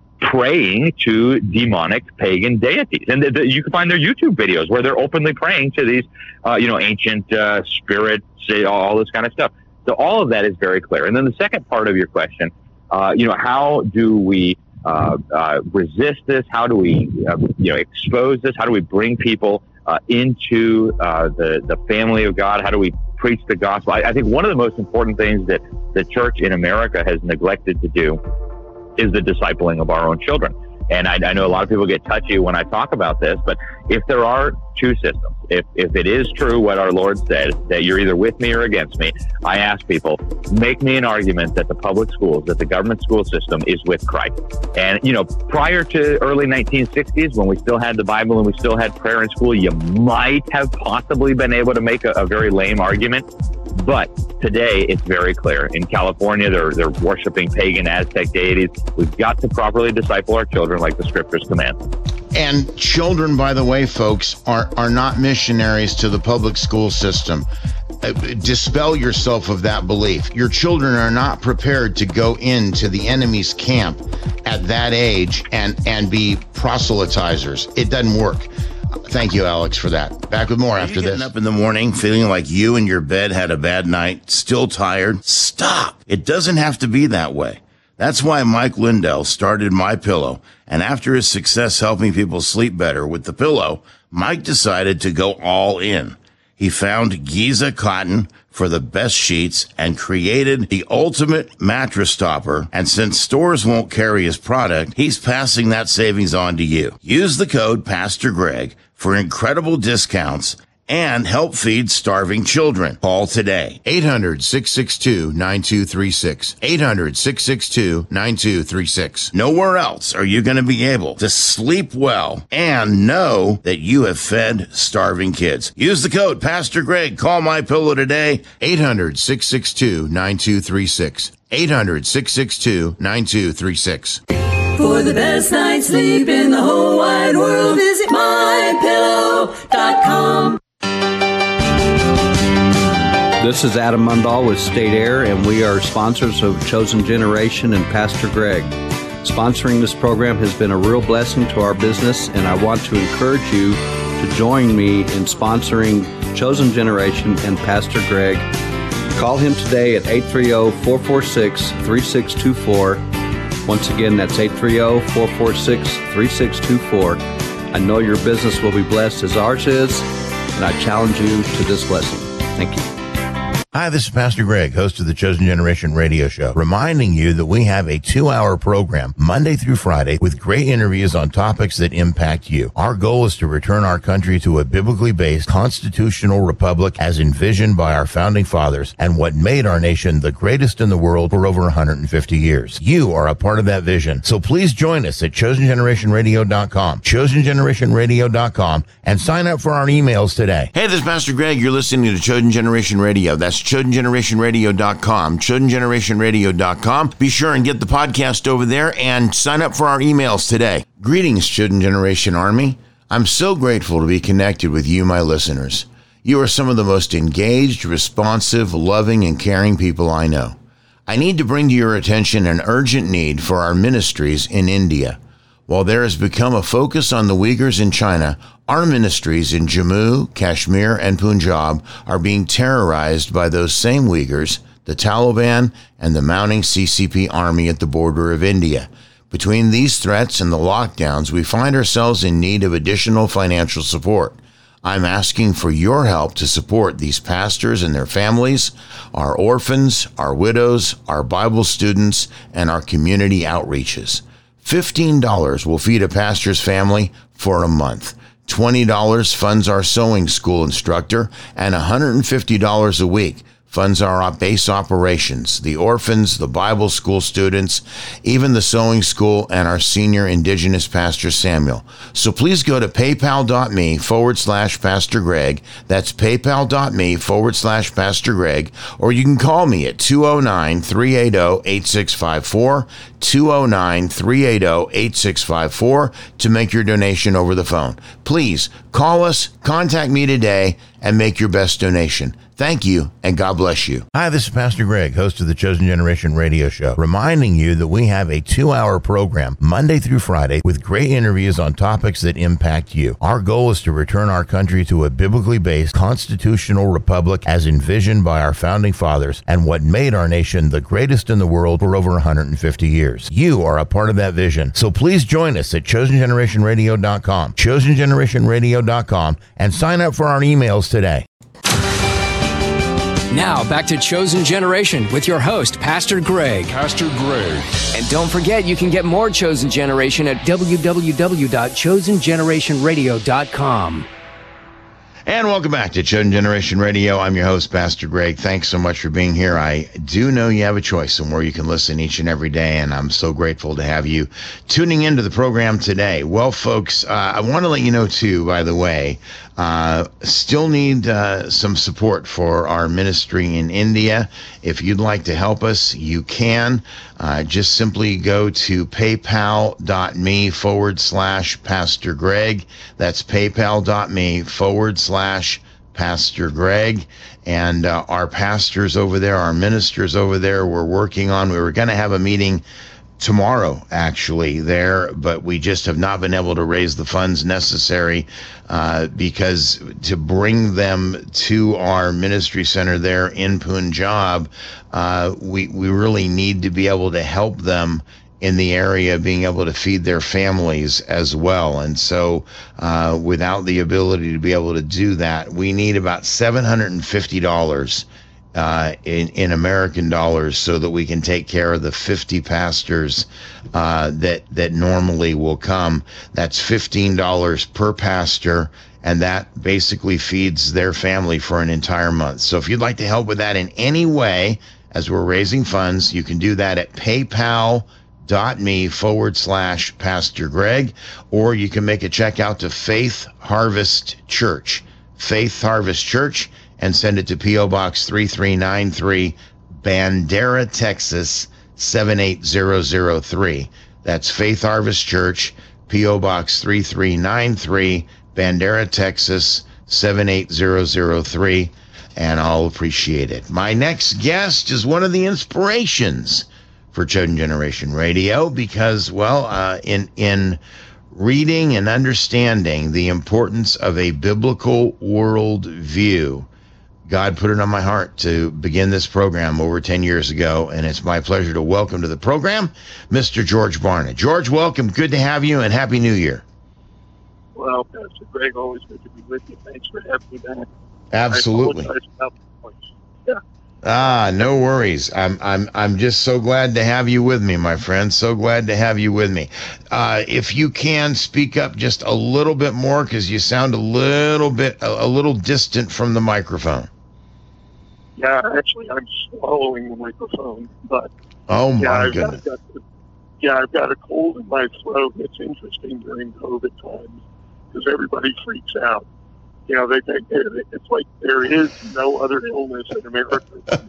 praying to demonic pagan deities. And the, the, you can find their YouTube videos where they're openly praying to these, uh, you know, ancient uh, spirits, all this kind of stuff. So all of that is very clear. And then the second part of your question, uh, you know, how do we uh, uh, resist this? How do we, uh, you know, expose this? How do we bring people uh, into uh, the, the family of God? How do we preach the gospel? I, I think one of the most important things that the church in America has neglected to do is the discipling of our own children. And I, I know a lot of people get touchy when I talk about this, but if there are two systems, if, if it is true what our Lord said, that you're either with me or against me, I ask people, make me an argument that the public schools, that the government school system is with Christ. And, you know, prior to early nineteen sixties, when we still had the Bible and we still had prayer in school, you might have possibly been able to make a, a very lame argument. But today, it's very clear. In California, they're they're worshiping pagan Aztec deities. We've got to properly disciple our children like the scriptures command. And children, by the way, folks, are, are not missionaries to the public school system. Uh, dispel yourself of that belief. Your children are not prepared to go into the enemy's camp at that age and, and be proselytizers. It doesn't work. Thank you, Alex, for that. Back with more after this. Getting up in the morning feeling like you and your bed had a bad night, still tired? Stop. It doesn't have to be that way. That's why Mike Lindell started MyPillow, and after his success helping people sleep better with the pillow, Mike decided to go all in. He found Giza cotton for the best sheets and created the ultimate mattress topper. And since stores won't carry his product, he's passing that savings on to you. Use the code Pastor Greg for incredible discounts and help feed starving children. Call today. eight hundred, six six two, nine two three six. eight hundred, six six two, nine two three six. Nowhere else are you going to be able to sleep well and know that you have fed starving kids. Use the code Pastor Greg. Call MyPillow today. eight hundred, six six two, nine two three six. eight hundred, six six two, nine two three six. For the best night's sleep in the whole wide world, visit my pillow dot com. This is Adam Mundahl with State Air, and we are sponsors of Chosen Generation and Pastor Greg. Sponsoring this program has been a real blessing to our business, and I want to encourage you to join me in sponsoring Chosen Generation and Pastor Greg. Call him today at eight three zero, four four six, three six two four. Once again, that's eight three zero, four four six, three six two four. I know your business will be blessed as ours is, and I challenge you to this blessing. Thank you. Hi, this is Pastor Greg, host of the Chosen Generation radio show, reminding you that we have a two-hour program Monday through Friday with great interviews on topics that impact you. Our goal is to return our country to a biblically based constitutional republic as envisioned by our founding fathers and what made our nation the greatest in the world for over one hundred fifty years. You are a part of that vision, so please join us at chosen generation radio dot com, chosen generation radio dot com, and sign up for our emails today. Hey, this is Pastor Greg. You're listening to Chosen Generation Radio. That's chosen generation radio dot com, chosen generation radio dot com. Be sure and get the podcast over there and sign up for our emails today. Greetings, Chosen Generation Army. I'm so grateful to be connected with you, my listeners. You are some of the most engaged, responsive, loving, and caring people I know. I need to bring to your attention an urgent need for our ministries in India. While there has become a focus on the Uyghurs in China, our ministries in Jammu, Kashmir, and Punjab are being terrorized by those same Uyghurs, the Taliban, and the mounting C C P army at the border of India. Between these threats and the lockdowns, we find ourselves in need of additional financial support. I'm asking for your help to support these pastors and their families, our orphans, our widows, our Bible students, and our community outreaches. fifteen dollars will feed a pastor's family for a month. twenty dollars funds our sewing school instructor, and one hundred fifty dollars a week funds our base operations, the orphans, the Bible school students, even the sewing school, and our senior Indigenous pastor Samuel. So please go to paypal.me forward slash Pastor Greg. That's paypal.me forward slash Pastor Greg. Or you can call me at two oh nine, three eight oh, eight six five four, two oh nine, three eight oh, eight six five four to make your donation over the phone. Please call us, contact me today, and make your best donation. Thank you, and God bless you. Hi, this is Pastor Greg, host of the Chosen Generation radio show, reminding you that we have a two-hour program Monday through Friday with great interviews on topics that impact you. Our goal is to return our country to a biblically based constitutional republic as envisioned by our founding fathers and what made our nation the greatest in the world for over one hundred fifty years. You are a part of that vision, so please join us at chosen generation radio dot com, chosen generation radio dot com, and sign up for our emails today. Now, back to Chosen Generation with your host, Pastor Greg. Pastor Greg. And don't forget, you can get more Chosen Generation at w w w dot chosen generation radio dot com. And welcome back to Chosen Generation Radio. I'm your host, Pastor Greg. Thanks so much for being here. I do know you have a choice somewhere you can listen each and every day, and I'm so grateful to have you tuning into the program today. Well, folks, uh, I want to let you know, too, by the way, uh, still need uh, some support for our ministry in India. If you'd like to help us, you can. Uh, just simply go to paypal.me forward slash Pastor Greg. That's paypal.me forward slash Pastor Greg. And uh, our pastors over there, our ministers over there, we're working on, we were going to have a meeting tomorrow, actually, there, but we just have not been able to raise the funds necessary uh, because to bring them to our ministry center there in Punjab, uh, we, we really need to be able to help them in the area being able to feed their families as well. And so uh, without the ability to be able to do that, we need about seven hundred fifty dollars Uh, in, in American dollars so that we can take care of the fifty pastors uh, that that normally will come. That's fifteen dollars per pastor, and that basically feeds their family for an entire month. So if you'd like to help with that in any way, as we're raising funds, you can do that at paypal.me forward slash Pastor Greg, or you can make a check out to Faith Harvest Church. Faith Harvest Church, and send it to P O Box three three nine three, Bandera, Texas, seven eight zero zero three. That's Faith Harvest Church, P O Box three three nine three, Bandera, Texas, seven eight zero zero three, and I'll appreciate it. My next guest is one of the inspirations for Chosen Generation Radio because, well, uh, in in reading and understanding the importance of a biblical world view, God put it on my heart to begin this program over ten years ago, and it's my pleasure to welcome to the program Mister George Barna. George, welcome. Good to have you, and Happy New Year. Well, Pastor Greg, always good to be with you. Thanks for having me back. Absolutely. I apologize about the voice. Yeah. Ah, no worries. I'm I'm I'm just so glad to have you with me, my friend. So glad to have you with me. Uh, if you can speak up just a little bit more, because you sound a little bit a, a little distant from the microphone. Yeah, actually, I'm swallowing the microphone, but oh my yeah, I've goodness. got, I've got, yeah, I've got a cold in my throat. It's interesting during COVID times because everybody freaks out. You know, they think it's like there is no other illness in America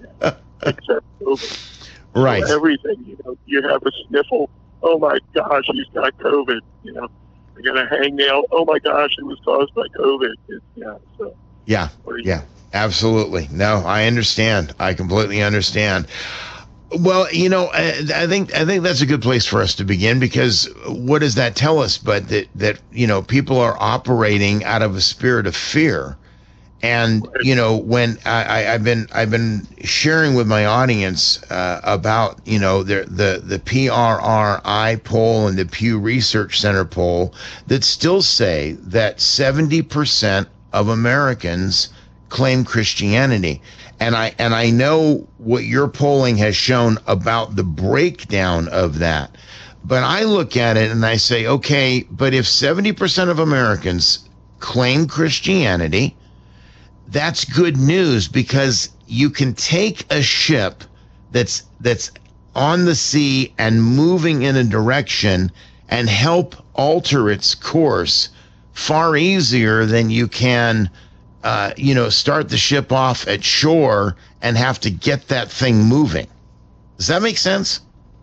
except COVID. Right. So everything, you know, you have a sniffle. Oh my gosh, he's got COVID. You know, you're gonna hang nail. Oh my gosh, it was caused by COVID. It's, yeah. So. Yeah. Yeah. Absolutely. No, I understand. I completely understand. Well, you know, I, I think I think that's a good place for us to begin, because what does that tell us? But that that you know, people are operating out of a spirit of fear, and you know, when I, I, I've been I've been sharing with my audience uh, about you know the the the P R R I poll and the Pew Research Center poll that still say that seventy percent of Americans claim Christianity. And I and I know what your polling has shown about the breakdown of that. But I look at it and I say, okay, but if seventy percent of Americans claim Christianity, that's good news, because you can take a ship that's that's on the sea and moving in a direction and help alter its course far easier than you can Uh, you know, start the ship off at shore and have to get that thing moving. Does that make sense?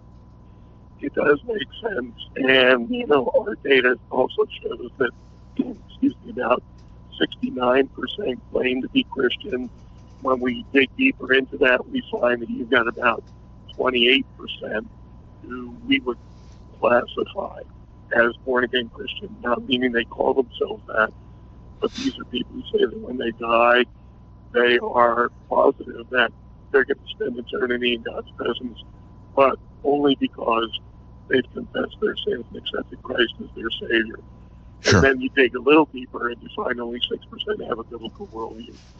It does make sense. And, you know, our data also shows that, excuse me, about sixty-nine percent claim to be Christian. When we dig deeper into that, we find that you've got about twenty-eight percent who we would classify as born-again Christian, not meaning they call themselves that. But these are people who say that when they die, they are positive that they're going to spend eternity in God's presence, but only because they've confessed their sins and accepted Christ as their Savior. Sure. And then you dig a little deeper and you find only six percent have a biblical worldview. So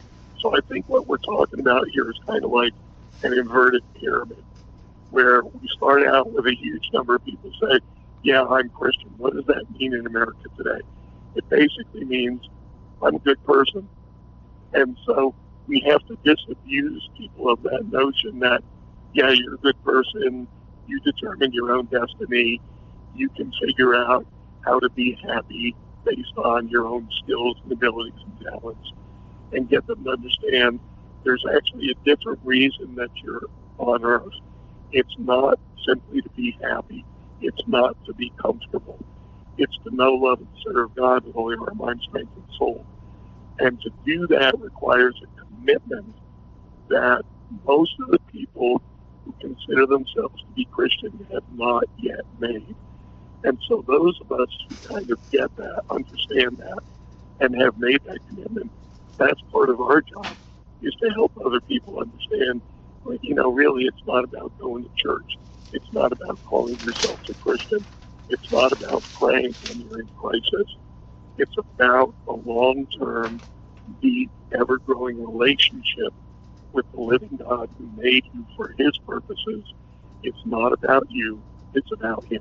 so I think what we're talking about here is kind of like an inverted pyramid, where we start out with a huge number of people say, yeah, I'm Christian. What does that mean in America today? It basically means I'm a good person. And so we have to disabuse people of that notion that, yeah, you're a good person, you determine your own destiny, you can figure out how to be happy based on your own skills and abilities and talents, and get them to understand there's actually a different reason that you're on earth. It's not simply to be happy. It's not to be comfortable. It's to know, love, and serve God with all your mind, strength, and soul. And to do that requires a commitment that most of the people who consider themselves to be Christian have not yet made. And so those of us who kind of get that, understand that, and have made that commitment, that's part of our job, is to help other people understand, like, you know, really it's not about going to church. It's not about calling yourself a Christian. It's not about praying when you're in crisis. It's about a long-term, deep, ever-growing relationship with the living God who made you for his purposes. It's not about you. It's about him.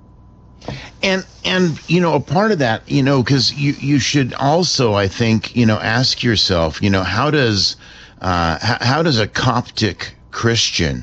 And, and you know, a part of that, you know, because you, you should also, I think, you know, ask yourself, you know, how does, uh, how, how does a Coptic Christian,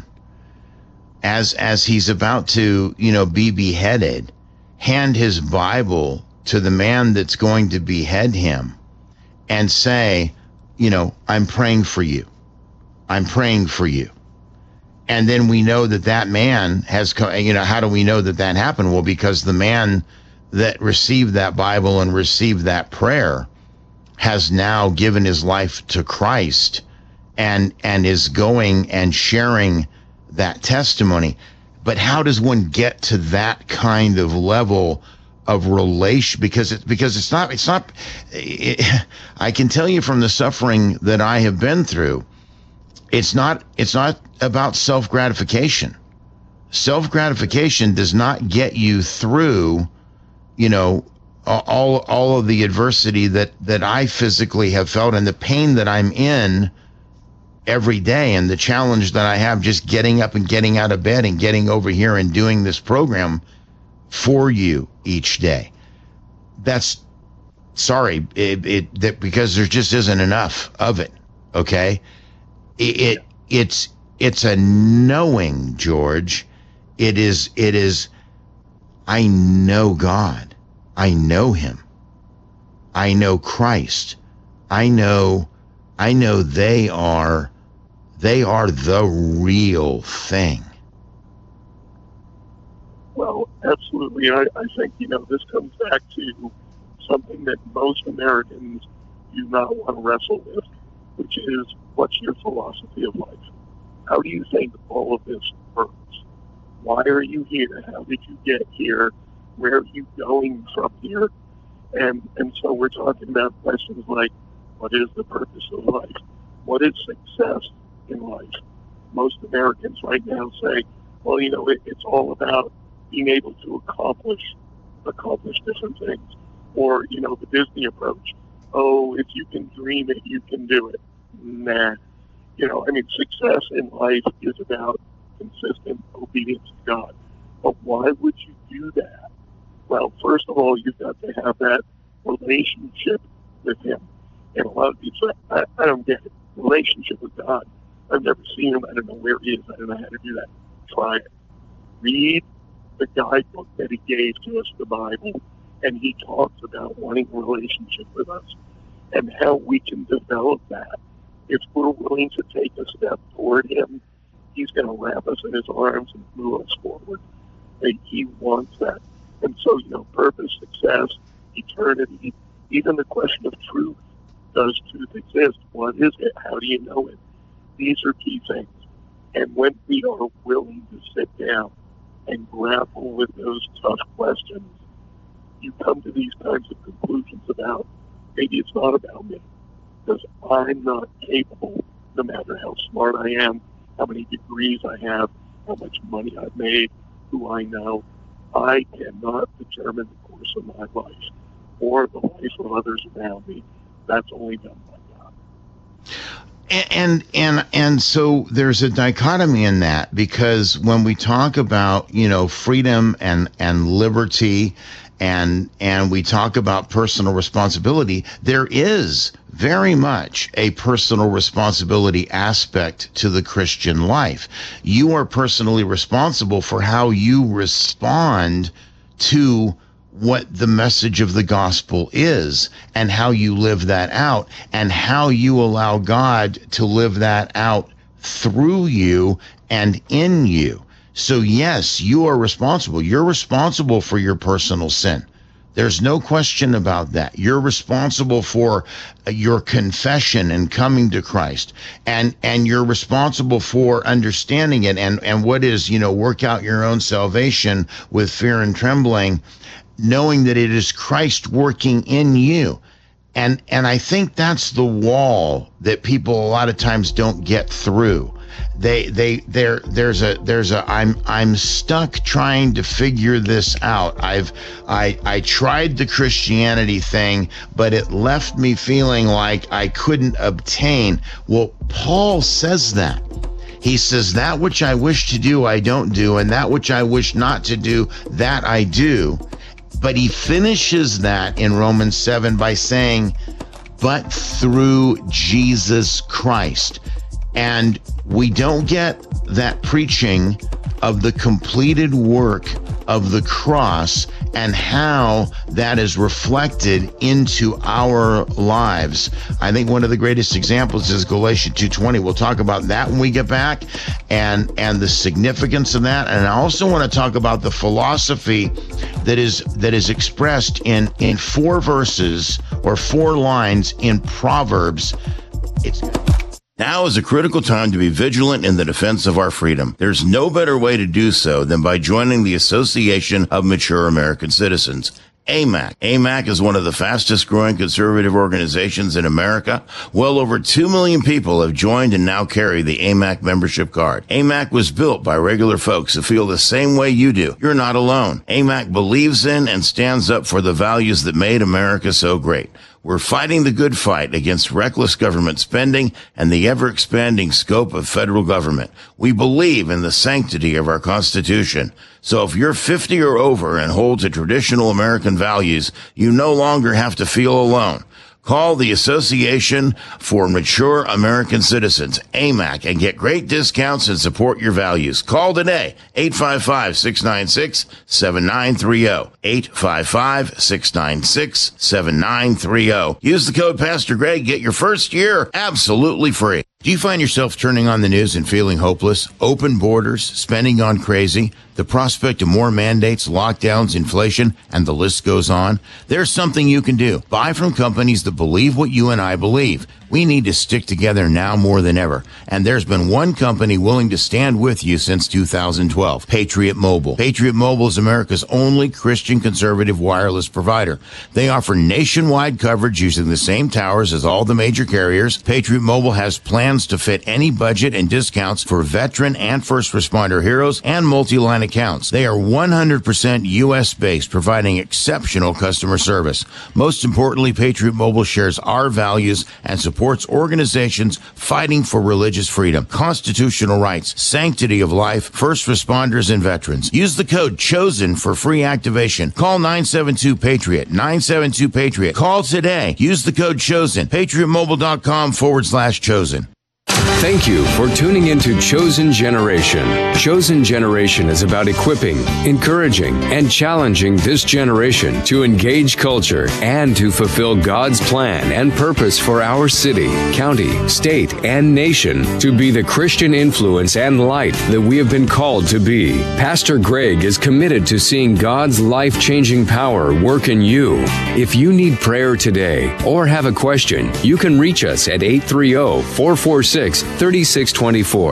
as as he's about to, you know, be beheaded, hand his Bible to the man that's going to behead him and say, you know, I'm praying for you. I'm praying for you. And then we know that that man has, you know, how do we know that that happened? Well, because the man that received that Bible and received that prayer has now given his life to Christ and and is going and sharing that testimony. But how does one get to that kind of level of relation? Because it, because it's not, it's not, it, I can tell you from the suffering that I have been through, it's not, it's not about self-gratification. Self-gratification does not get you through, you know, all, all of the adversity that, that I physically have felt and the pain that I'm in every day, and the challenge that I have just getting up and getting out of bed and getting over here and doing this program for you each day. That's sorry, it, it that because there just isn't enough of it. Okay, it, it it's it's a knowing, George. It is it is. I know God. I know Him. I know Christ. I know. I know they are. They are the real thing. Well, absolutely. I, I think, you know, this comes back to something that most Americans do not want to wrestle with, which is, what's your philosophy of life? How do you think all of this works? Why are you here? How did you get here? Where are you going from here? And and so we're talking about questions like, what is the purpose of life? What is success in life? Most Americans right now say, well, you know, it, it's all about being able to accomplish accomplish different things. Or, you know, the Disney approach. Oh, if you can dream it, you can do it. Nah. You know, I mean, success in life is about consistent obedience to God. But why would you do that? Well, first of all, you've got to have that relationship with Him. And a lot of people say, I, I don't get it. Relationship with God. I've never seen Him. I don't know where He is. I don't know how to do that. Try it. Read the guidebook that He gave to us, the Bible, and He talks about wanting a relationship with us and how we can develop that. If we're willing to take a step toward Him, He's going to wrap us in His arms and move us forward. And He wants that. And so, you know, purpose, success, eternity, even the question of truth. Does truth exist? What is it? How do you know it? These are key things. And when we are willing to sit down and grapple with those tough questions, you come to these kinds of conclusions about, maybe it's not about me, because I'm not capable, no matter how smart I am, how many degrees I have, how much money I've made, who I know. I cannot determine the course of my life or the life of others around me. That's only done by God. And and and so there's a dichotomy in that, because when we talk about, you know, freedom and and liberty, and and we talk about personal responsibility, there is very much a personal responsibility aspect to the Christian life. You are personally responsible for how you respond to what the message of the gospel is, and how you live that out, and how you allow God to live that out through you and in you. So yes, you are responsible. You're responsible for your personal sin. There's no question about that. You're responsible for your confession and coming to Christ, and and you're responsible for understanding it, and and what is, you know, work out your own salvation with fear and trembling, knowing that it is Christ working in you. And and I think that's the wall that people a lot of times don't get through. They they there there's a there's a I'm I'm stuck trying to figure this out. I've I I tried the Christianity thing, but it left me feeling like I couldn't obtain. Well, Paul says that. He says, that which I wish to do, I don't do, and that which I wish not to do, that I do. But he finishes that in Romans seven by saying, but through Jesus Christ. And we don't get that preaching of the completed work of the cross and how that is reflected into our lives. I think one of the greatest examples is Galatians two twenty. We'll talk about that when we get back, and and the significance of that. And I also want to talk about the philosophy that is that is expressed in in four verses or four lines in Proverbs. It's Now is a critical time to be vigilant in the defense of our freedom. There's no better way to do so than by joining the Association of Mature American Citizens, A M A C. A M A C is one of the fastest growing conservative organizations in America. Well over two million people have joined and now carry the A M A C membership card. A M A C was built by regular folks who feel the same way you do. You're not alone. A M A C believes in and stands up for the values that made America so great. We're fighting the good fight against reckless government spending and the ever-expanding scope of federal government. We believe in the sanctity of our Constitution. So if you're fifty or over and hold to traditional American values, you no longer have to feel alone. Call the Association for Mature American Citizens, A M A C, and get great discounts and support your values. Call today, eight five five, six nine six, seven nine three zero, eight five five, six nine six, seven nine three zero. Use the code Pastor Greg, get your first year absolutely free. Do you find yourself turning on the news and feeling hopeless? Open borders, spending gone crazy, the prospect of more mandates, lockdowns, inflation, and the list goes on? There's something you can do. Buy from companies that believe what you and I believe. We need to stick together now more than ever. And there's been one company willing to stand with you since two thousand twelve, Patriot Mobile. Patriot Mobile is America's only Christian conservative wireless provider. They offer nationwide coverage using the same towers as all the major carriers. Patriot Mobile has plans to fit any budget and discounts for veteran and first responder heroes and multi-line accounts. They are one hundred percent U S based, providing exceptional customer service. Most importantly, Patriot Mobile shares our values and supports organizations fighting for religious freedom, constitutional rights, sanctity of life, first responders, and veterans. Use the code CHOSEN for free activation. Call nine seven two PATRIOT, nine seven two PATRIOT. Call today. Use the code CHOSEN, patriotmobile.com forward slash chosen. Thank you for tuning into Chosen Generation. Chosen Generation is about equipping, encouraging, and challenging this generation to engage culture and to fulfill God's plan and purpose for our city, county, state, and nation to be the Christian influence and light that we have been called to be. Pastor Greg is committed to seeing God's life-changing power work in you. If you need prayer today or have a question, you can reach us at eight three zero, four four six, three six two four.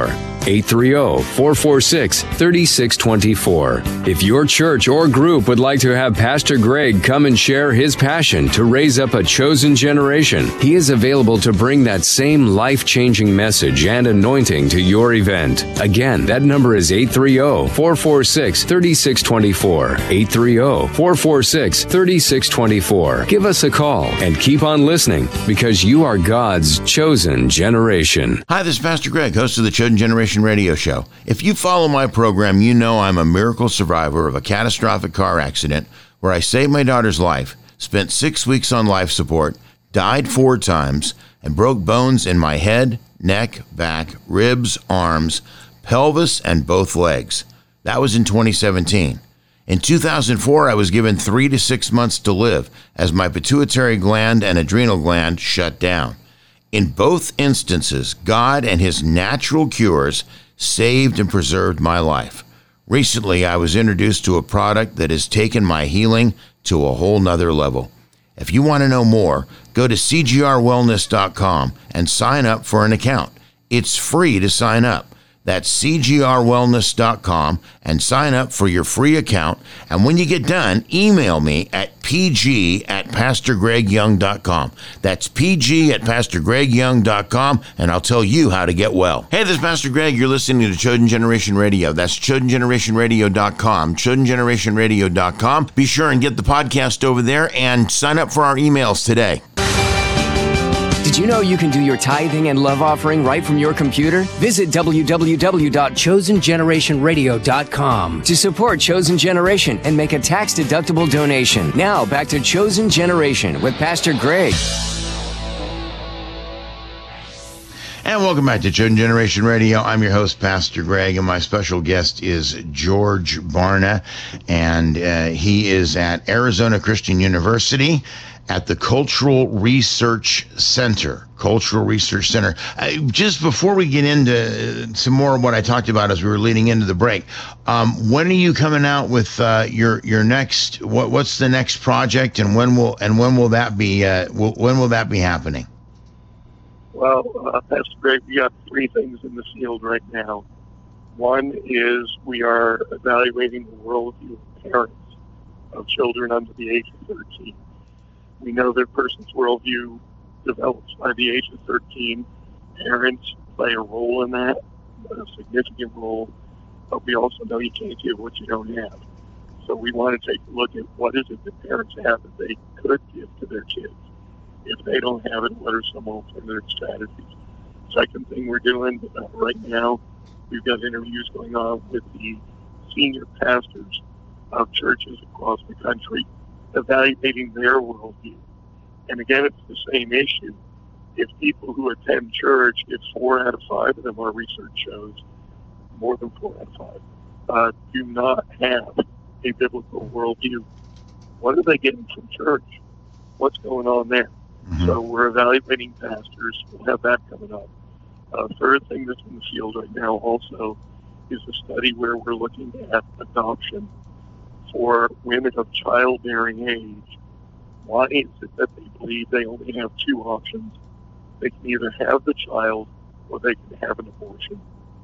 eight three zero, four four six, three six two four. If your church or group would like to have Pastor Greg come and share his passion to raise up a chosen generation, he is available to bring that same life-changing message and anointing to your event. Again, that number is eight three zero, four four six, three six two four. eight three zero, four four six, three six two four. Give us a call and keep on listening, because you are God's chosen generation. Hi, this is Pastor Greg, host of the Chosen Generation Radio Show. If you follow my program, you know I'm a miracle survivor of a catastrophic car accident where I saved my daughter's life, spent six weeks on life support, died four times, and broke bones in my head, neck, back, ribs, arms, pelvis, and both legs. That was in twenty seventeen. In two thousand four, I was given three to six months to live as my pituitary gland and adrenal gland shut down. In both instances, God and his natural cures saved and preserved my life. Recently, I was introduced to a product that has taken my healing to a whole nother level. If you want to know more, go to c g r wellness dot com and sign up for an account. It's free to sign up. That's c g r wellness dot com and sign up for your free account. And when you get done, email me at p g at pastor greg young dot com. That's p g at pastor greg young dot com, and I'll tell you how to get well. Hey, this is Pastor Greg. You're listening to Chosen Generation Radio. That's chosen generation radio dot com, chosen generation radio dot com. Be sure and get the podcast over there and sign up for our emails today. Did you know you can do your tithing and love offering right from your computer? Visit w w w dot chosen generation radio dot com to support Chosen Generation and make a tax-deductible donation. Now, back to Chosen Generation with Pastor Greg. And welcome back to Chosen Generation Radio. I'm your host, Pastor Greg, and my special guest is George Barna, and uh, he is at Arizona Christian University at the Cultural Research Center. Cultural Research Center. Uh, just before we get into some more of what I talked about as we were leading into the break, um, when are you coming out with uh, your your next? What what's the next project, and when will and when will that be? Uh, will, when will that be happening? Well, uh, Pastor Greg, we got three things in the field right now. One is we are evaluating the worldview of parents of children under the age of thirteen. We know that a person's worldview develops by the age of thirteen. Parents play a role in that, a significant role, but we also know you can't give what you don't have. So we want to take a look at what is it that parents have that they could give to their kids. If they don't have it, what are some alternative strategies? Second thing we're doing uh, right now, we've got interviews going on with the senior pastors of churches across the country, evaluating their worldview. And again, it's the same issue. If people who attend church, if four out of five of them, our research shows, more than four out of five, uh, do not have a biblical worldview, what are they getting from church? What's going on there? Mm-hmm. So we're evaluating pastors. We'll have that coming up. Uh, third thing that's in the field right now also is a study where we're looking at adoption for women of childbearing age. Why is it that they believe they only have two options? They can either have the child or they can have an abortion.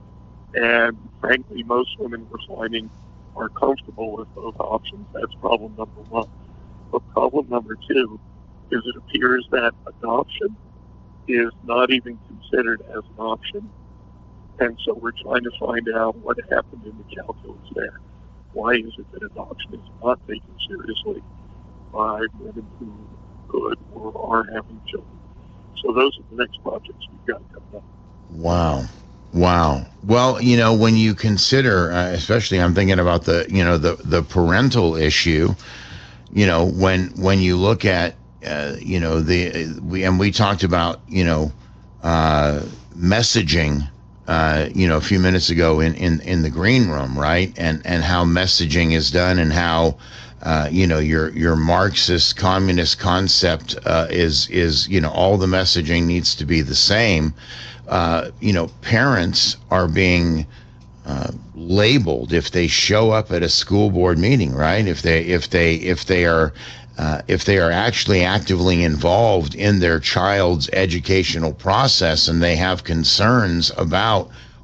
And frankly, most women we're finding are comfortable with both options. That's problem number one. But problem number two is it appears that adoption is not even considered as an option. And so we're trying to find out what happened in the calculus there. Why is it that adoption is not taken seriously by women who could or are having children? So those are the next projects we've got coming up. Wow. Wow. Well, you know, when you consider, uh, especially I'm thinking about the, you know, the, the parental issue, you know, when, when you look at, uh, you know, the, we, and we talked about, you know, uh, messaging, uh, you know, a few minutes ago in, in, in the green room, right? And, and how messaging is done and how, uh, you know, your, your Marxist communist concept, uh, is, is, you know, all the messaging needs to be the same. Uh, you know, parents are being uh, labeled if they show up at a school board meeting, right? If they, if they, if they are, uh, if they are actually actively involved in their child's educational process and they have concerns about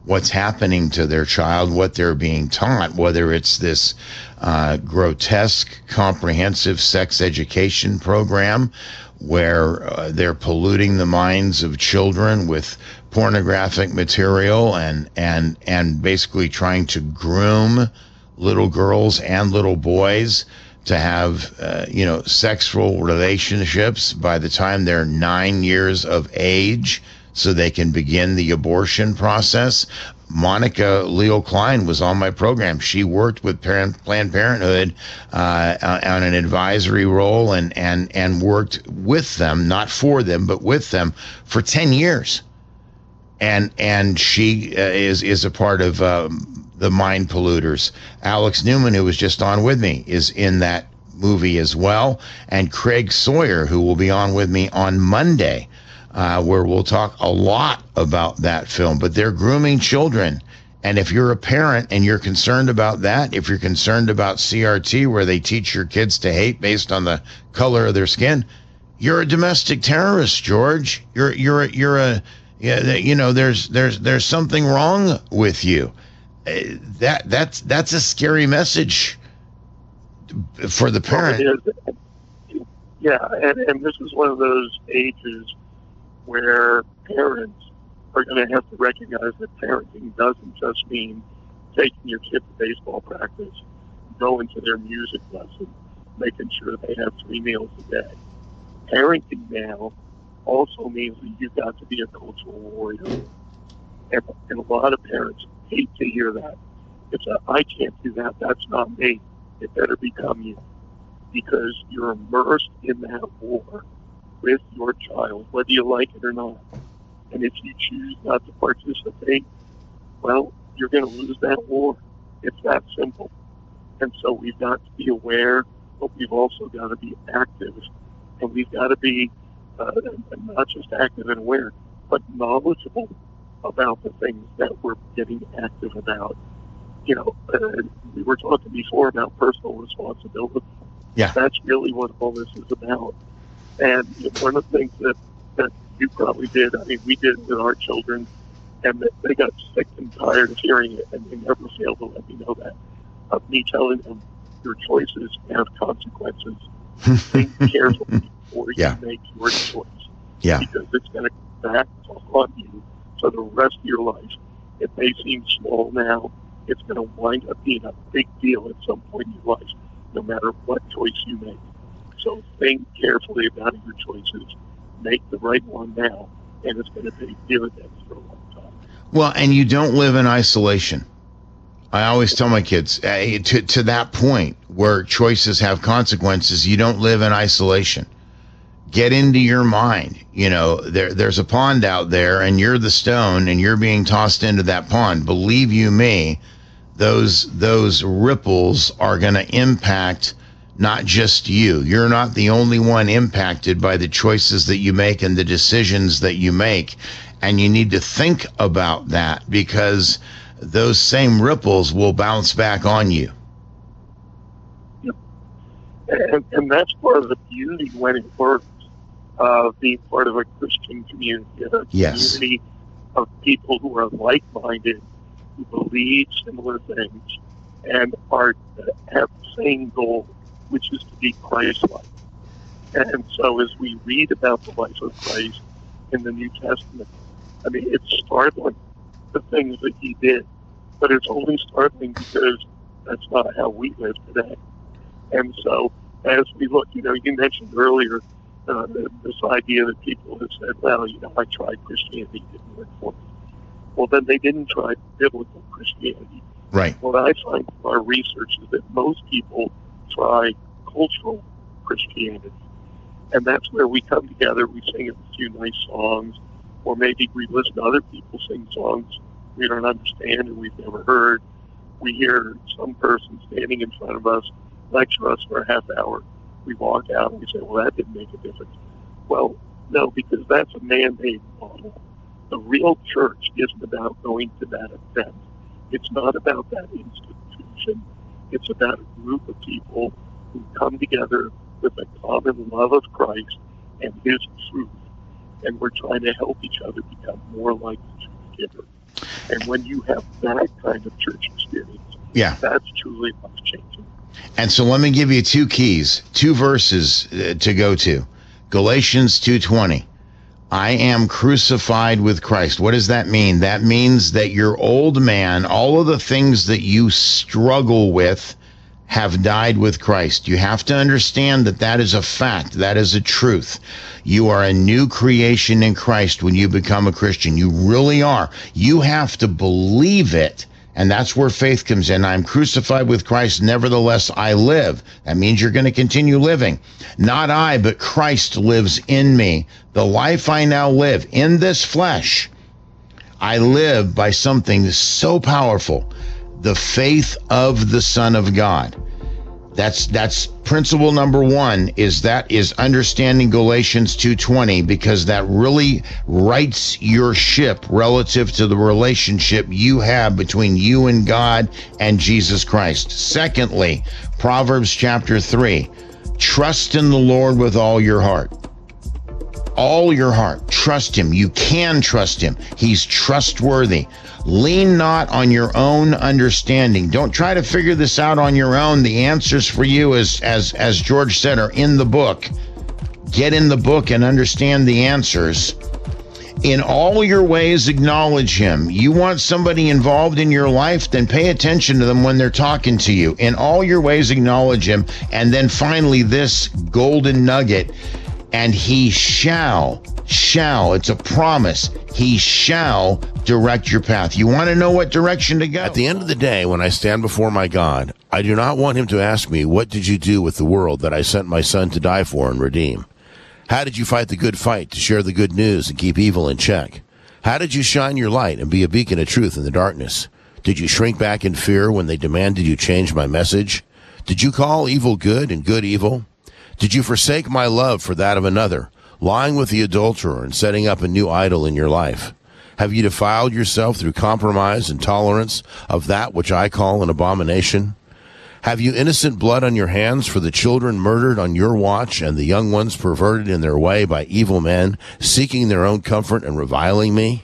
what's happening to their child, what they're being taught, whether it's this uh, grotesque, comprehensive sex education program where uh, they're polluting the minds of children with pornographic material and and and basically trying to groom little girls and little boys to have uh, you know sexual relationships by the time they're nine years of age so they can begin the abortion process. Monica Leo Klein was on my program. She worked with Parent, Planned Parenthood uh, on an advisory role and, and, and worked with them, not for them, but with them for ten years. And and she uh, is, is a part of um, the Mind Polluters. Alex Newman, who was just on with me, is in that movie as well. And Craig Sawyer, who will be on with me on Monday, Uh, where we'll talk a lot about that film. But they're grooming children. And if you're a parent and you're concerned about that, if you're concerned about C R T, where they teach your kids to hate based on the color of their skin, you're a domestic terrorist, George. You're you're a, you're a you know there's there's there's something wrong with you. Uh, that that's that's a scary message for the parent. Well, it is. Yeah, and, and this is one of those ages where parents are going to have to recognize that parenting doesn't just mean taking your kid to baseball practice, going to their music lesson, making sure they have three meals a day. Parenting now also means that you've got to be a cultural warrior. And, and a lot of parents hate to hear that. It's a, I can't do that. That's not me. It better become you. Because you're immersed in that war with your child, whether you like it or not. And if you choose not to participate, well, you're going to lose that war. It's that simple. And so we've got to be aware, but we've also got to be active. And we've got to be uh, not just active and aware, but knowledgeable about the things that we're getting active about. You know, uh, we were talking before about personal responsibility. Yeah. That's really what all this is about. And one of the things that, that you probably did, I mean, we did with our children, and they got sick and tired of hearing it, and they never failed to let me know that. Of me telling them, your choices have consequences. Think carefully before yeah. you make your choice. Yeah. Because it's going to come back to haunt you for the rest of your life. It may seem small now. It's going to wind up being a big deal at some point in your life, no matter what choice you make. So think carefully about your choices. Make the right one now, and it's going to pay dividends for a long time. Well, and you don't live in isolation. I always tell my kids, uh, to, to that point where choices have consequences, you don't live in isolation. Get into your mind. You know, there, there's a pond out there, and you're the stone, and you're being tossed into that pond. Believe you me, those those ripples are going to impact not just you. You're not the only one impacted by the choices that you make and the decisions that you make. And you need to think about that, because those same ripples will bounce back on you. And, and that's part of the beauty when it works, of uh, being part of a Christian community, a yes. community of people who are like-minded, who believe similar things, and are have the same goal, which is to be Christ-like. And so as we read about the life of Christ in the New Testament, I mean, it's startling, the things that he did. But it's only startling because that's not how we live today. And so as we look, you know, you mentioned earlier uh, this idea that people have said, well, you know, I tried Christianity, it didn't work for me. Well, then they didn't try biblical Christianity. Right. What I find from our research is that most people try cultural Christianity. And that's where we come together, we sing a few nice songs, or maybe we listen to other people sing songs we don't understand and we've never heard. We hear some person standing in front of us lecture us for a half hour. We walk out and we say, well, that didn't make a difference. Well, no, because that's a man-made model. The real church isn't about going to that event. It's not about that institution. It's about a group of people who come together with a common love of Christ and his truth. And we're trying to help each other become more like the truth giver. And when you have that kind of church experience, yeah, that's truly life-changing. And so let me give you two keys, two verses uh, to go to. Galatians two twenty. I am crucified with Christ. What does that mean? That means that your old man, all of the things that you struggle with, have died with Christ. You have to understand that that is a fact. That is a truth. You are a new creation in Christ when you become a Christian. You really are. You have to believe it. And that's where faith comes in. I'm crucified with Christ. Nevertheless, I live. That means you're going to continue living. Not I, but Christ lives in me. The life I now live in this flesh, I live by something so powerful. The faith of the Son of God. That's that's principle number one, is that is understanding Galatians two twenty, because that really rights your ship relative to the relationship you have between you and God and Jesus Christ. Secondly, Proverbs chapter three, trust in the Lord with all your heart. All your heart. Trust him. You can trust him. He's trustworthy. Lean not on your own understanding. Don't try to figure this out on your own. The answers for you, as as as George said, are in the book. Get in the book and understand the answers. In all your ways, acknowledge him. You want somebody involved in your life, then pay attention to them when they're talking to you. In all your ways, acknowledge him. And then finally, this golden nugget, and he shall, shall, it's a promise, he shall direct your path. You want to know what direction to go? At the end of the day, when I stand before my God, I do not want him to ask me, what did you do with the world that I sent my son to die for and redeem? How did you fight the good fight to share the good news and keep evil in check? How did you shine your light and be a beacon of truth in the darkness? Did you shrink back in fear when they demanded you change my message? Did you call evil good and good evil? Did you forsake my love for that of another, lying with the adulterer and setting up a new idol in your life? Have you defiled yourself through compromise and tolerance of that which I call an abomination? Have you innocent blood on your hands for the children murdered on your watch and the young ones perverted in their way by evil men, seeking their own comfort and reviling me?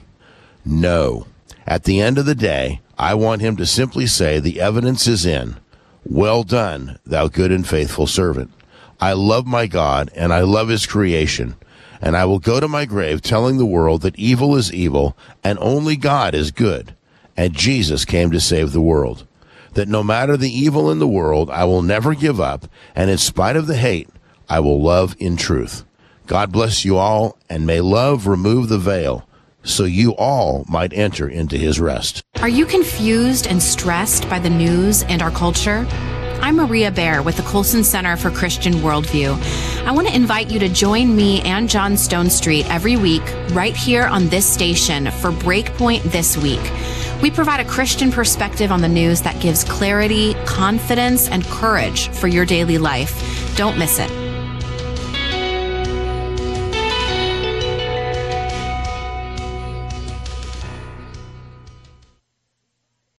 No. At the end of the day, I want him to simply say, the evidence is in. Well done, thou good and faithful servant. I love my God, and I love his creation, and I will go to my grave telling the world that evil is evil, and only God is good, and Jesus came to save the world. That no matter the evil in the world, I will never give up, and in spite of the hate, I will love in truth. God bless you all, and may love remove the veil, so you all might enter into his rest. Are you confused and stressed by the news and our culture? I'm Maria Bear with the Colson Center for Christian Worldview. I want to invite you to join me and John Stone Street every week right here on this station for Breakpoint This Week. We provide a Christian perspective on the news that gives clarity, confidence, and courage for your daily life. Don't miss it.